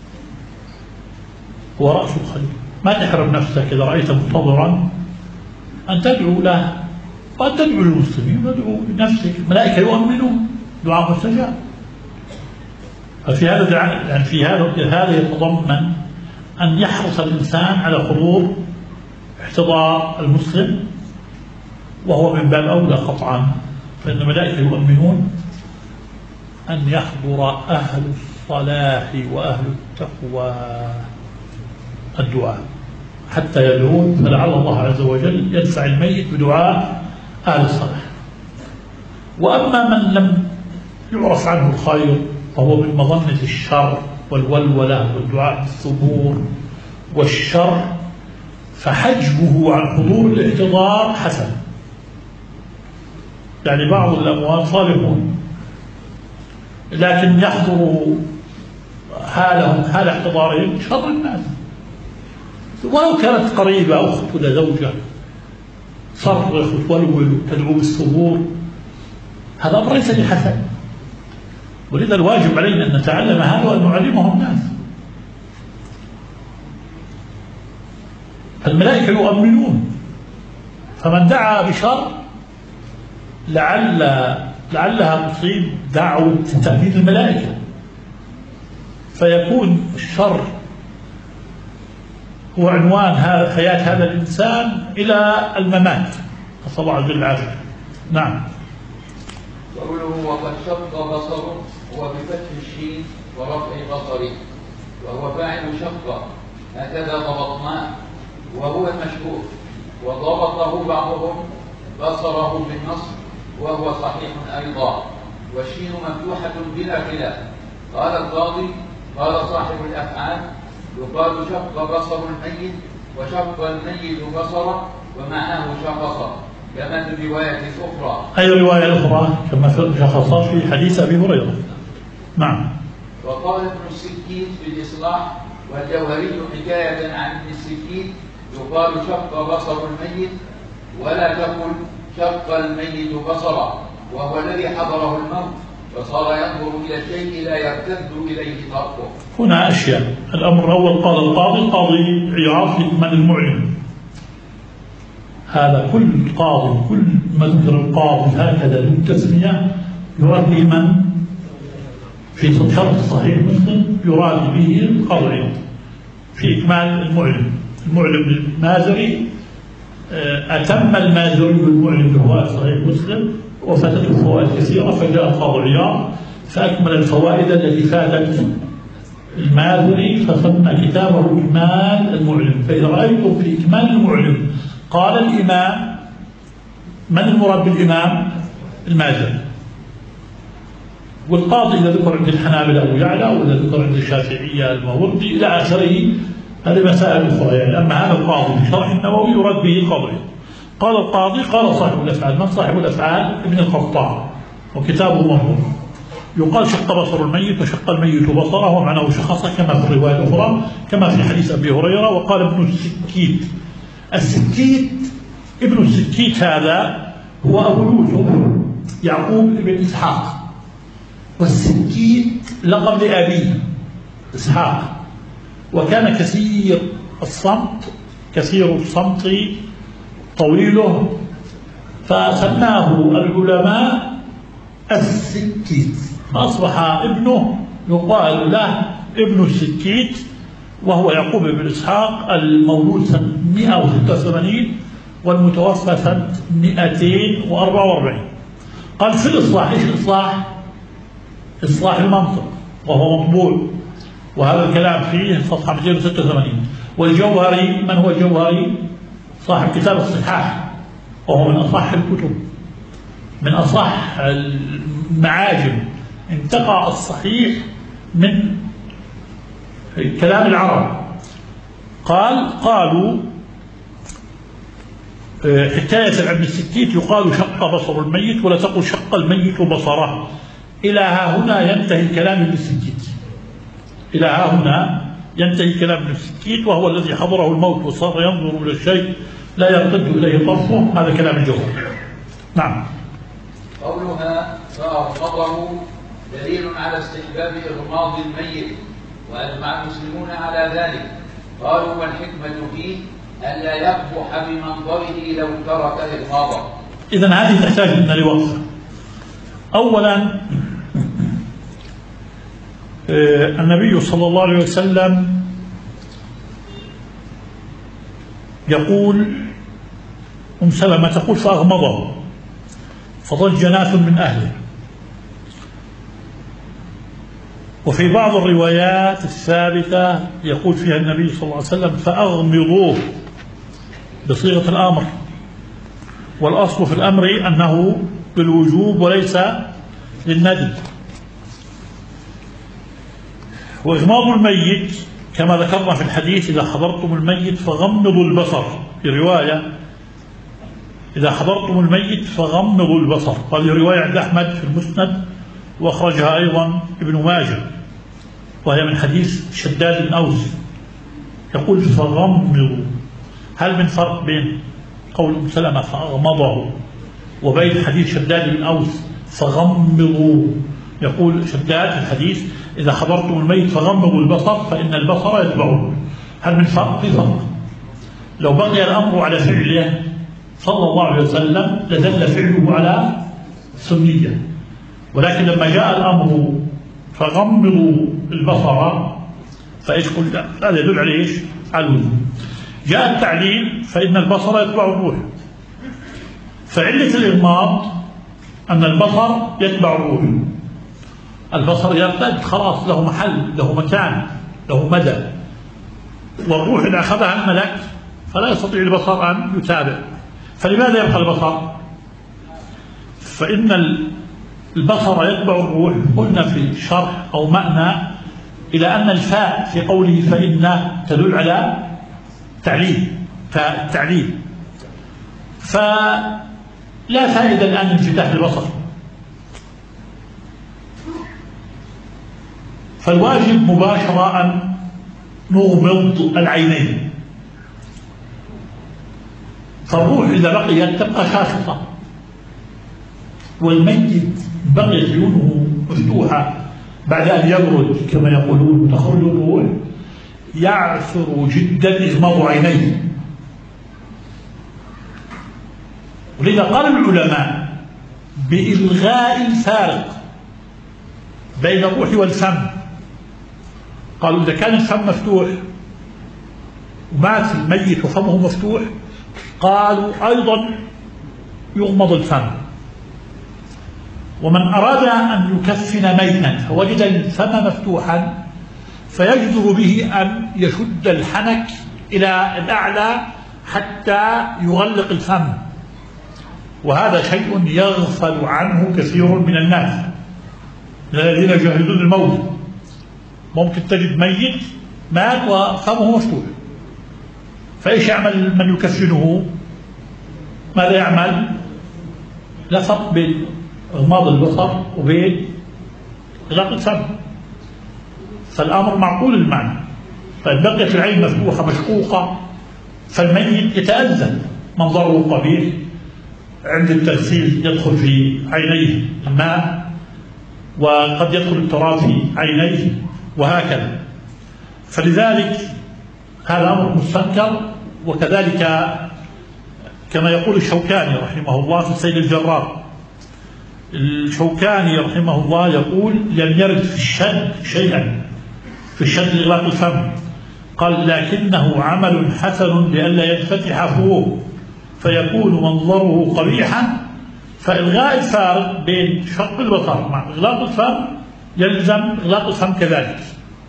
هو رأس الخير. ما تحرم نفسك إذا رأيت مضطرا أن تدعو له وأن تدعو للمسلمين وتدعو لنفسك. الملائكة يؤمنون، دعاء مستجاب. ففي هذا يعني في هذا هذا يتضمن أن يحرص الإنسان على حضور احتضار المسلم وهو من باب أولى قطعا، فإن الملائكة يؤمنون أن يحضر أهل الصلاح وأهل التقوى الدعاء حتى يدعون، فلعل الله عز وجل يدفع الميت بدعاء أهل الصلاح. وأما من لم يعرف عنه الخير فهو من مظنة الشر والولولة والدعاء بالثبور والشر، فحجبه عن حضور الاحتضار حسن. يعني بعض الأموات صالحون لكن يحضر حالهم حال احتضارهم شر الناس، ولو كانت قريبة أخت ولا زوجة صرخ وتولول وتدعو بالثبور، هذا أمر ليس بحسن. ولذا الواجب علينا أن نتعلم هذا وأن نعلمه الناس. الملائكة يؤمنون، فمن دعا بشر لعل لعلها تصيب دعوة تأمين الملائكة، فيكون الشر هو عنوان حياة هذا الإنسان إلى الممات، نسأل الله عز وجل العافية. نعم. قوله وقد شق بصره هو بفتح الشين ورفع بصره، وهو فاعل شق، هكذا ضبطناه وهو المشهور، وضبطه بعضهم بصره بالنصب وهو صحيح أيضا، والشين مفتوحة بلا خلاف. قال القاضي قال صاحب الأفعال يقال شق بصر الميت وشق الميت بصره ومعناه شخص، كما في الرواية الأخرى. أي الرواية الأخرى كما في شخص في حديث أبي هريرة. نعم. وقال ابن السكيت في الإصلاح والجوهري حكاية عن ابن السكيت يقال شق بصر الميت ولا تقل شق الميت بصره، وهو الذي حضره الموت فصار ينظر إلى الشيء لا يرتد إليه طرفه. هنا أشياء. الأمر الأول قال القاضي القاضي عياض من المعلم، هذا كل قاضي كل ما ذكر القاضي هكذا بالتسمية يراد به من في شرط صحيح مسلم يراد به القاضي عياض في إكمال المعلم. المعلم المازري أتم المازري بالمعلم بهو صحيح مسلم وفاتته فوائد كثيرة، فجاء القاضي عياض فأكمل الفوائد التي فاتت المازري فسمى كتابه إكمال المعلم. فإذا رأيتم في إكمال المعلم قال الإمام، من المراد بالإمام؟ المازري. والقاضي إذا ذكر عند الحنابلة أبو يعلى، وإذا ذكر عند الشافعية الماوردي إلى آخره، هذه مسائل أخرى يعني. أما هذا القاضي في شرح النووي يراد به القاضي. قال القاضي قال صاحب الأفعال. من صاحب الأفعال؟ ابن القطان وكتابه مرفوع. يقال شق بصر الميت وشق الميت بصره ومعناه شخصه كما في الرواية الأخرى كما في حديث أبي هريرة. وقال ابن السكيت، السكيت ابن السكيت هذا هو أبو يوسف يعقوب بن إسحاق، والسكيت لقب لأبيه إسحاق، وكان كثير الصمت كثير الصمت طويله، فسماه العلماء السكيت، فأصبح ابنه يقال له ابن السكيت، وهو يعقوب بن إسحاق المولود سنة مئة وستة وثمانين والمتوفى سنة مئتين وأربعة وأربعين. قال في الإصلاح، إيش الإصلاح؟ إصلاح المنطق، وهو مطبوع، وهذا الكلام فيه صفحة مئتين وستة وثمانين. والجوهري، من هو الجوهري؟ صاحب كتاب الصحاح، وهو من أصح الكتب، من أصح المعاجم، انتقى الصحيح من كلام العرب. قال قالوا حكاية عن السكيت يقال شق بصر الميت ولا تقل شق الميت بصره. إلى ها هنا ينتهي كلام ابن السكيت، إلى ها هنا ينتهي كلام ابن السكيت، وهو الذي حضره الموت وصار ينظر إلى الشيء لا يرتد إليه طرفه. هذا كلام الجوهر. نعم. قولها فأغمضه دليل على استحباب إغماض الميت، وأجمع المسلمون على ذلك. قالوا والحكمة فيه ألا يقبح بمنظره لو ترك إغماضه. إذن هذه تحتاج منا لوقفة. أولا النبي صلى الله عليه وسلم يقول أم سلمة تقول فأغمضه فضج ناس من أهله. وفي بعض الروايات الثابتة يقول فيها النبي صلى الله عليه وسلم فأغمضوه بصيغة الأمر، والأصل في الأمر أنه بالوجوب وليس للندب. وإغماض الميت كما ذكرنا في الحديث إذا حضرتم الميت فغمضوا البصر، في رواية إذا حضرتم الميت فغمضوا البصر، هذه رواية عند أحمد في المسند وأخرجها أيضا ابن ماجه، وهي من حديث شداد بن أوس يقول فغمضوا. هل من فرق بين قول أم سلمة فأغمضه وبين حديث شداد بن أوس فغمضوا؟ يقول شداد في الحديث إذا حضرتم الميت فغمضوا البصر فإن البصر يتبعه. هل من فرق؟ في فرق. لو بقي الأمر على فعله صلى الله عليه وسلم لدل فعله على سنية، ولكن لما جاء الأمر فغمضوا البصر فإيش قلنا؟ هذا يدل على إيش؟ على الوجوب. جاء التعليل فإن البصر يتبع الروح، فعلة الإغماض أن البصر يتبع الروح. البصر يرتد خلاص، له محل، له مكان، له مدى، والروح إذا أخذها الملك فلا يستطيع البصر أن يتابع. فلماذا يبقى البصر؟ فإن البصر يتبع الروح قلنا في شرح أو معنى إلى أن الفاء في قوله فإن تدل على تعليل، فالتعليل، فلا فائدة الآن انفتاح البصر. فالواجب مباشرة أن نغمض العينين، فالروح إذا بقيت تبقى شاخصة، والميت بقيت عيونه مفتوحة بعد أن يبرد كما يقولون وتخرج الروح، يعثر جدا إغماض عينيه. ولذا قال العلماء بإلغاء الفارق بين الروح والفم. قالوا إذا كان الفم مفتوح ومات الميت وفمه مفتوح قالوا أيضا يغمض الفم. ومن أراد أن يكفن ميتا فوجد الفم مفتوحا فيجدر به أن يشد الحنك إلى الأعلى حتى يغلق الفم، وهذا شيء يغفل عنه كثير من الناس الذين يجهزون الموت. ممكن تجد ميت مات وفمه مفتوح، فإيش يعمل من يكفنه؟ ماذا يعمل؟ لا فرق بين إغماض البصر وبين إغلاق الفم، فالأمر معقول المعنى. طيب بقيت العين مفتوحة مشقوقة فالميت يتأذى، منظره قبيح، عند التغسيل يدخل في عينيه الماء وقد يدخل التراب في عينيه وهكذا. فلذلك هذا أمر مستنكر. وكذلك كما يقول الشوكاني رحمه الله في السيد الجرار، الشوكاني رحمه الله يقول لم يرد في الشد شيئا في الشد إغلاق الفم، قال لكنه عمل حسن لئلا ينفتح فوه فيكون منظره قبيحا. فإلغاء الفارق بين شق البصر مع إغلاق الفم يلزم إغلاق الفم كذلك.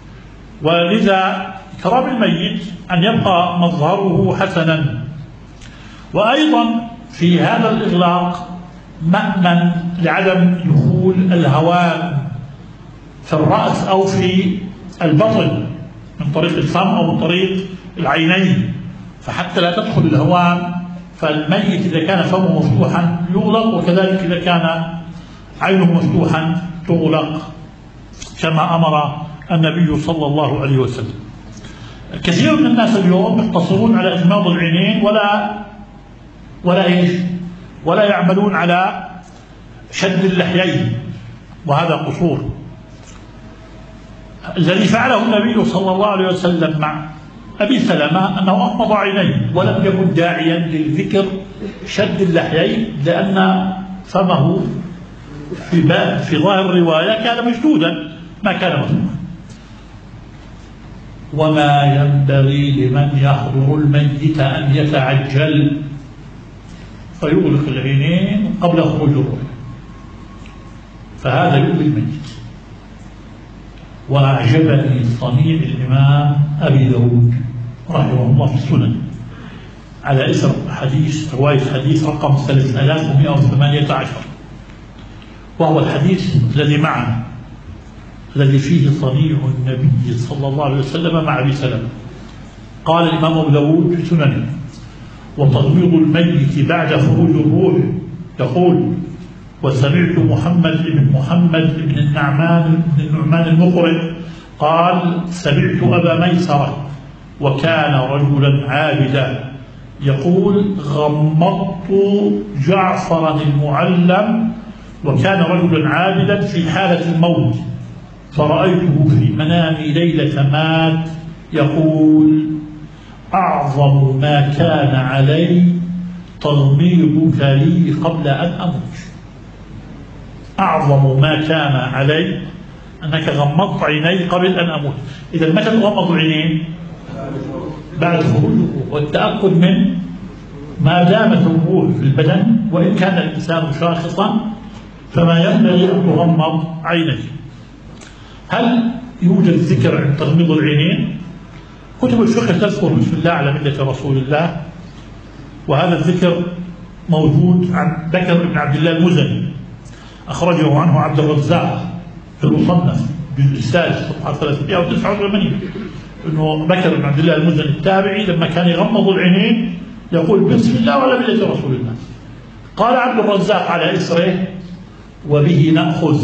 ولذا إكرام الميت أن يبقى مظهره حسنا. وأيضا في هذا الإغلاق مأمن لعدم دخول الهواء في الرأس أو في البطن من طريق الفم أو من طريق العينين، فحتى لا تدخل الهواء. فالميت إذا كان فمه مفتوحا يغلق، وكذلك إذا كان عينه مفتوحا تغلق كما أمر النبي صلى الله عليه وسلم. كثير من الناس اليوم يقتصرون على إغماض العينين ولا ولا إيش ولا يعملون على شد اللحيين، وهذا قصور. الذي فعله النبي صلى الله عليه وسلم مع أبي سلمة أنه أغمض عينيه ولم يكن داعيا للذكر شد اللحيين، لأن فمه في في ظاهر الرواية كان مشدودا ما كان مفتوحا. وما ينبغي لمن يحضر الميت أن يتعجل فيغلق العينين قبل خروج الروح، فهذا يؤذي الميت. وأعجبني صنيع الإمام أبي داود رحمه الله في السنن على إثر حديث رواية حديث رقم ثلاثة آلاف ومئة وثمانية عشر، وهو الحديث الذي معنا الذي فيه صنيع النبي صلى الله عليه وسلم مع أبي سلمة. قال الإمام أبو داود في سننه: وتغميض الميت بعد خروج الروح، يقول: وسمعت محمد بن محمد بن النعمان بن النعمان المقرئ قال: سمعت أبا ميسرة وكان رجلا عابدا يقول: غمضت جعفرا المعلم وكان رجلا عابدا في حالة الموت، فرأيته في منامي ليلة مات يقول: أعظم ما كان علي تغميضك لي قبل أن أموت. أعظم ما كان علي أنك غمضت عيني قبل أن أموت. إذا متى تغمض عينين؟ بعد خروجه، والتأكد من ما دامت الروح في البدن، وإن كان الإنسان شاخصا فما ينبغي أن تغمض عينيه. هل يوجد ذكر عند تغميض العينين؟ كتب الفقه تذكر بسم الله على ملة رسول الله، وهذا الذكر موجود عن بكر بن عبد الله المزني، أخرجه عنه عبد الرزاق في المصنف الجزء السادس صفحة ثلاثمئة وتسعة وثمانين، أنه بكر بن عبد الله المزني التابعي لما كان يغمض العينين يقول بسم الله وعلى ملة رسول الله. قال عبد الرزاق على إسره: وبه نأخذ.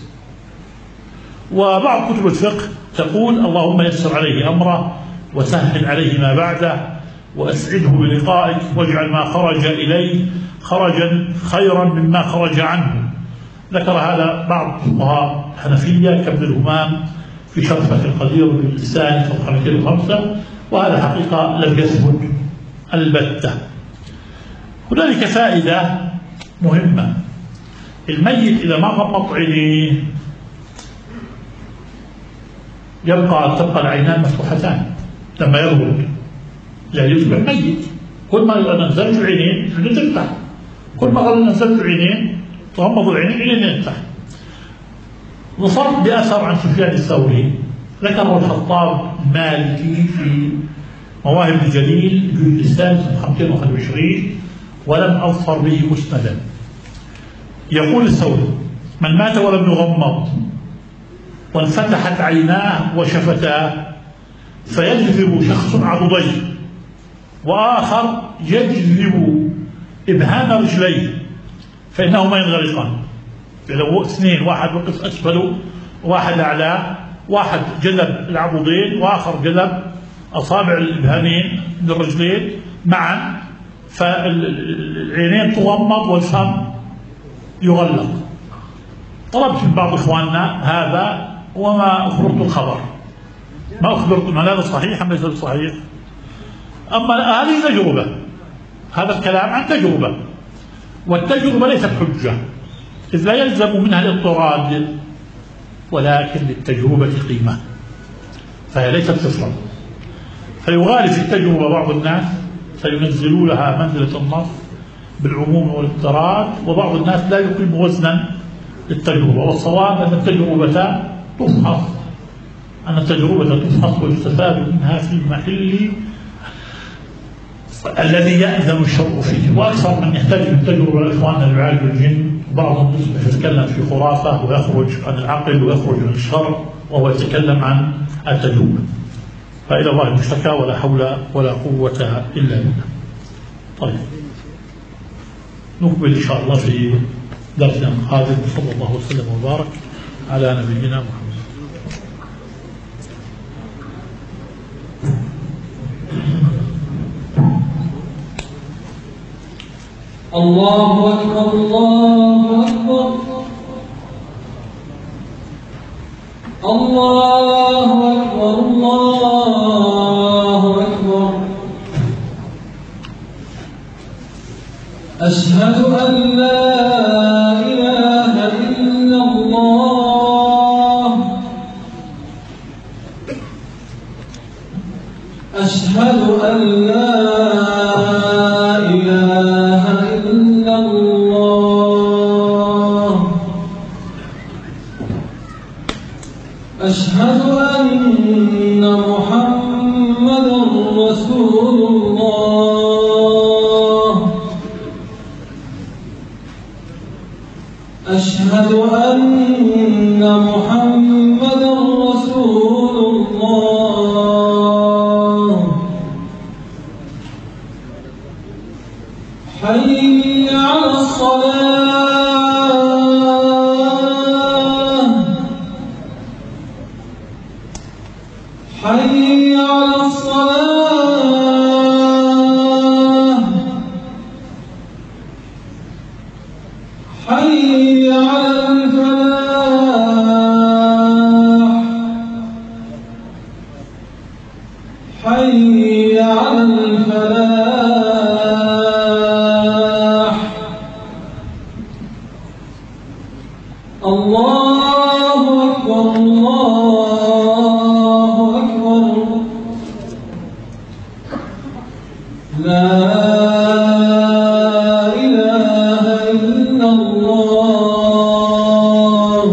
وبعض كتب الفقه تقول: اللهم يسر عليه أمره وسهل عليه ما بعده وأسعده بلقائك واجعل ما خرج إليه خرجا خيرا مما خرج عنه. ذكر هذا بعض فقهاء الحنفية كابن الهمام في شرح فتح القدير باللسان صفحة مئتين وخمسة، وهذا حقيقة لم يثبت البتة. هنالك فائدة مهمة: الميت إذا ما غمض عينيه يبقى تبقى العينان مفتوحتان لما يغمض، يعني يصبح ميت. كل ما نزلت العينين تفتح، كل ما نزلت العينين تغمض العينين الى تفتح. وصرت بأثر عن سفيان الثوري ذكره الخطاب المالكي في مواهب الجليل الجزء الثالث صفحة مئتين وواحد وعشرين، ولم أظفر به مسندا. يقول الثوري: من مات ولم يغمض وانفتحت عيناه وشفتاه فيجذب شخص عضديه وآخر يجذب إبهام رجليه فإنهما ينغلقان. لو اثنين، واحد وقف أسفله واحد أعلاه، واحد جذب العضدين وآخر جذب أصابع الإبهامين للرجلين معا، فالعينين تغمض والفم يغلق. طلبت من بعض إخواننا هذا وما أخبرت الخبر، ما أخبرت من هذا صحيح أم ليس صحيح. أما هذه تجربة، هذا الكلام عن تجربة، والتجربة ليست حجة، إذ لا يلزم منها الاضطراد، ولكن للتجربة قيمة، فهي ليست كفرا. فيغالي في التجربة بعض الناس سينزلوا لها منزلة النص بالعموم والاضطراد، وبعض الناس لا يقيم وزنا للتجربة. والصواب أن التجربة تفحص، أن التجربة تفحص ويستفاد منها في المحل الذي يأذن الشرع فيه. وأكثر من يحتاج من التجربة لإخواننا اللي يعالجوا الجن، بعضهم يتكلم في خرافة ويخرج عن العقل ويخرج عن الشرع، وهو يتكلم عن التجربة. فإلى الله المشتكى، ولا حول ولا قوة إلا بالله. طيب، نقبل إن شاء الله في درسنا القادم، صلى الله وسلم وبارك على نبينا محمد. الله أكبر الله أكبر الله أكبر الله أكبر. أشهد أن لا إله إلا الله. أشهد أن لا إله إلا أشهد أن محمدا رسول الله أشهد أن محمدا رسول الله حي على الصلاة حي على الصلاة حي على الفلاح حي على الفلاح الله أكبر الله أكبر لا إله إلا الله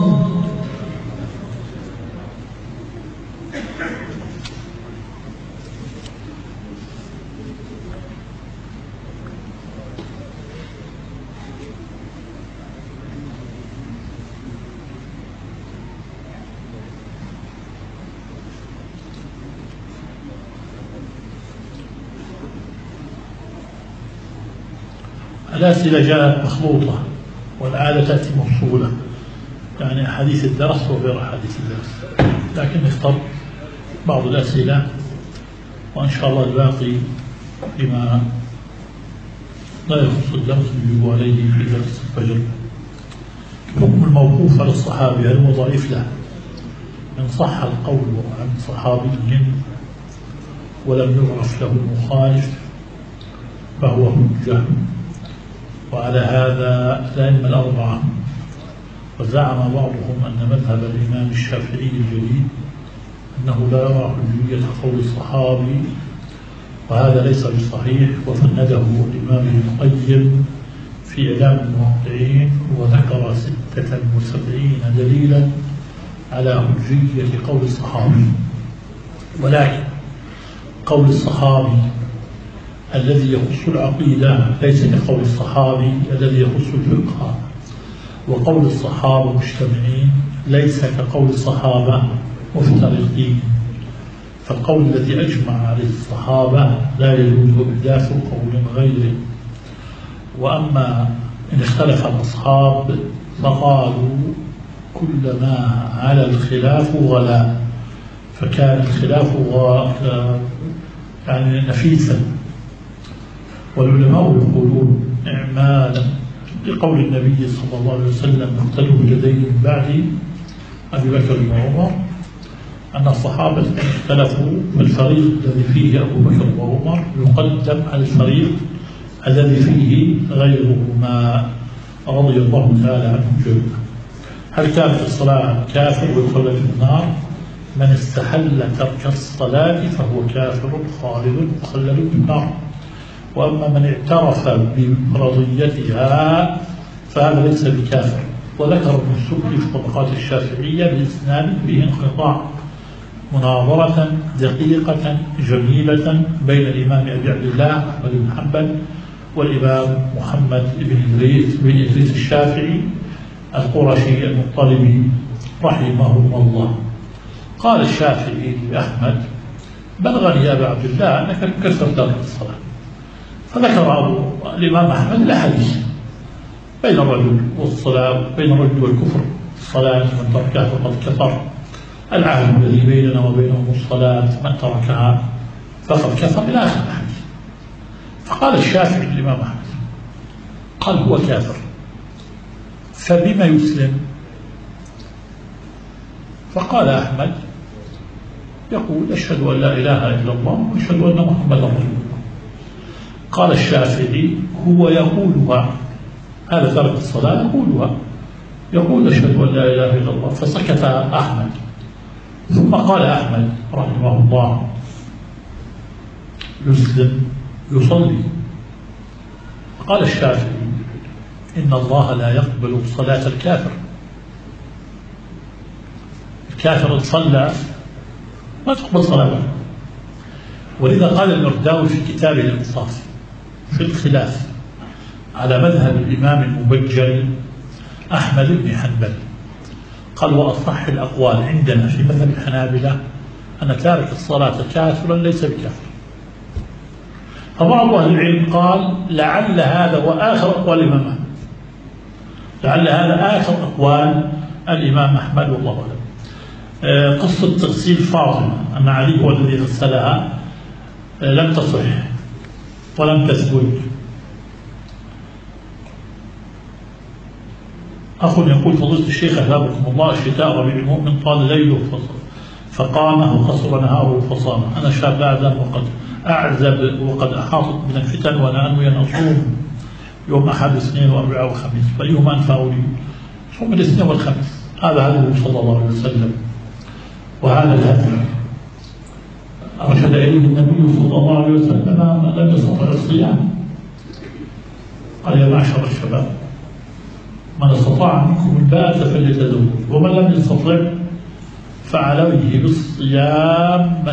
الأسئلة جاءت مخلوطة والعادة تأتي مفصولة، يعني أحاديث الدرس وغير أحاديث الدرس، لكن نختار بعض الأسئلة وإن شاء الله الباقي بما لا يخص الدرس نجيب عليه في درس الفجر. حكم الموقوف على الصحابي هل هو ضعيف؟ له إن صح القول عن صحابي ولم يعرف له مخالف فهو حجة. وعلى هذا الأئمة الأربعة، وزعم بعضهم أن مذهب الإمام الشافعي الجليل أنه لا يرى حجية قول الصحابي، وهذا ليس بصحيح، وفنده الإمام ابن القيم في إعلام الموقعين وذكر ستة وسبعين دليلا على حجية قول الصحابي. ولكن قول الصحابي الذي يخص العقيدة ليس كقول الصحابي الذي يخص الفقه، وقول الصحابة مجتمعين ليس كقول الصحابة مفترقين. فالقول الذي أجمع عليه الصحابة لا يجوز إحداث قول غيره. وأما إن اختلف الأصحاب فقالوا كلما على الخلاف غلا، فكان الخلاف يعني نفيسا. والعلماء يقولون إعمالا لقول النبي صلى الله عليه وسلم اقتدوا باليدين من بعد أبي بكر وعمر أن الصحابة اختلفوا بالفريق الذي فيه أبو بكر وعمر يقدم على الفريق الذي فيه غيرهما رضي الله تعالى عنهم جميعا. هل كانت الصلاة كافر ويخلد في النار؟ من استحل ترك الصلاة فهو كافر خالد مخلد في النار. وأما من اعترف بفرضيتها فهذا ليس بكافر. وذكر ابن السكري في طبقات الشافعية بإسناد به انقطاع مناظرة دقيقة جميلة بين الإمام أبي عبد الله أحمد بن حنبل والإمام محمد بن إدريس بن إدريس الشافعي القرشي المطلبي رحمه الله. قال الشافعي لأحمد: بلغني يا أبا عبد الله أنك تكثر ترك الصلاة. فذكر أبو الإمام أحمد الأحاديث بين الرجل والصلاة، بين الرجل والكفر الصلاة، من تركها فقد كفر، العهد الذي بيننا وبينهم الصلاة، من تركها فقد كفر، إلى آخر الحديث. فقال الشافعي للإمام أحمد: قال هو كافر، فبما يسلم؟ فقال أحمد: يقول أشهد أن لا إله إلا الله وأشهد أن محمدا رسول الله. قال الشافعي: هو يقولها، هذا ترك الصلاة يقولها، يقول أشهد أن لا إله إلا الله. فسكت أحمد. ثم قال أحمد رحمه الله: يسلم يصلي. قال الشافعي: إن الله لا يقبل صلاة الكافر. الكافر صلى ما تقبل صلاته. ولذا قال المرداوي في كتابه الإنصاف في الخلاف على مذهب الإمام المبجل أحمد بن حنبل، قال وأصح الأقوال عندنا في مذهب الحنابلة أن تارك الصلاة كافرا ليس بكافر. فبعض أهل العلم قال لعل هذا وآخر أقوال الإمام أحمد، لعل هذا آخر أقوال الإمام أحمد والله أعلم. قصة تغسيل فاطمة أن علي هو الذي غسلها لم تصح ولم تثبت. أخ يقول فضيلة الشيخ أثابكم الله الشتاء ربيع المؤمن طال ليله فقامه وقصر نهاره فصام. أنا شاب أعزب وقد أعزب وقد أحاطت من الفتن وأنا أنوي أن أصوم يوم أحد الاثنين وأربعاء وخميس، فأيهما أنفع لي؟ صوم الاثنين والخميس. هذا هديه صلى الله عليه وسلم، وهذا الهدي أرشد إليه النبي صلى الله عليه وسلم لم يستطع الصيام. قال يا معشر الشباب من استطاع منكم الباءة فليتزوج ومن لم يستطع فعليه بالصيام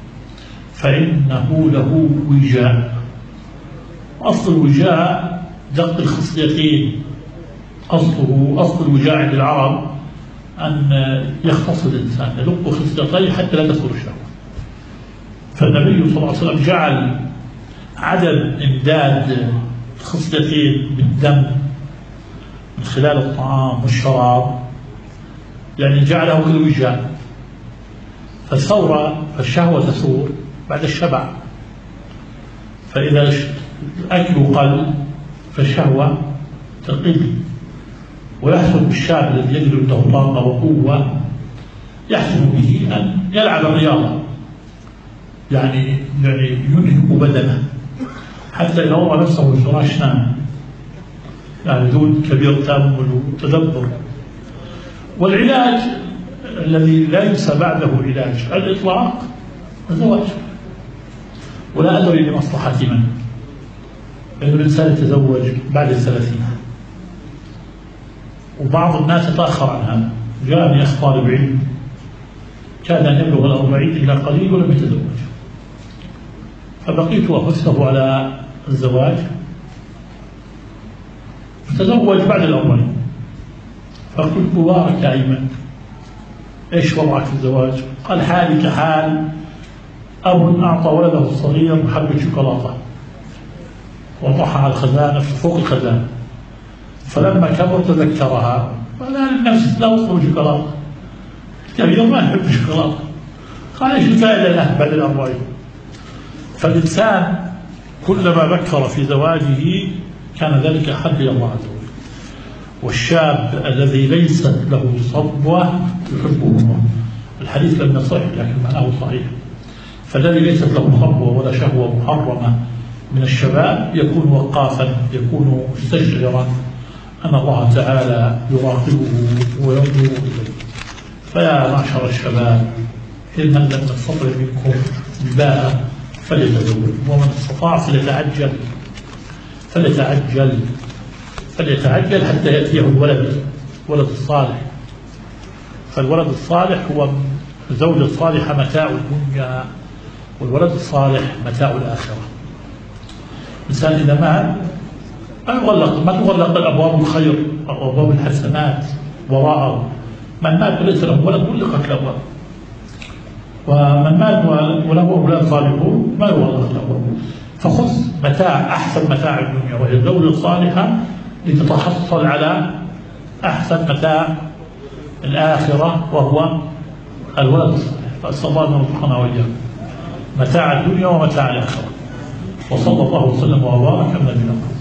فإنه له وجاء. أصل الوجاء دق الخصيتين، أصله أصل الوجاء عند العرب أن يختص الإنسان يدق خصيتيه حتى لا تكثر الشهوة. فالنبي صلى الله عليه وسلم جعل عدم إمداد الخصيتين بالدم من خلال الطعام والشراب، يعني جعله كالوجاء، فالثورة فالشهوة تثور بعد الشبع، فإذا الأكل قل فالشهوة تقل. ويحصل بالشاب الذي يجد عنده طاقة وقوة يحصل به أن يلعب الرياضة، يعني يعني ينهك بدنه حتى إذا وضع نفسه الفراش نام، يعني دون كبير تأمل وتدبر. والعلاج الذي لا ينسى بعده علاج الإطلاق الزواج، ولا أدري لمصلحة من، لأن الإنسان يتزوج بعد الثلاثين، وبعض الناس يتأخر عن هذا. جاءني أخ طالب علم كان أن يبلغ الأربعين إلى قليل ولم يتزوج، فبقيت أحثه على الزواج، تزوج بعد الأربعين. فقلت مبارك يا أيمن إيش وضعك في الزواج؟ قال حالي كحال أب أعطى ولده الصغير حبة شوكولاتة وضعها على الخزانة فوق الخزانة، فلما كبر تذكرها قال للنفس لا أطلب شوكولاتة، كبير ما يحب الشوكولاتة. قال إيش الفائدة الآن بعد الأربعين؟ فالإنسان كلما بكر في زواجه كان ذلك أحب إلى الله عز وجل. والشاب الذي ليست له صبوة يحبه الله. الحديث لم يصح لكن معناه صحيح. فالذي ليست له صبوة ولا شهوة محرمة من الشباب يكون وقافا، يكون مستشعرا أن الله تعالى يراقبه وينظر إليه. فيا معشر الشباب إن لم يستطع منكم الباء فليتزوج، ومن استطاع فليتعجل فليتعجل فليتعجل حتى يأتيه الولد ولد الصالح. فالولد الصالح هو الزوجة الصالحة متاع الدنيا، والولد الصالح متاع الآخرة. الإنسان إذا مات ما يغلق ما تغلق الأبواب الخير أو أبواب الحسنات وراءه. من مات وليس له ولد غلقت الأبواب، ومن مات وله أولاد صالحون ما يغلق الأبواب. فخذ متاع أحسن متاع الدنيا وهي الزوجة الصالحة لتتحصل على أحسن متاع الآخرة وهو الولد الصالح. فأسأل الله أن يرزقنا وإياكم متاع الدنيا ومتاع الآخرة. وصلى الله وسلم وبارك على نبينا محمد.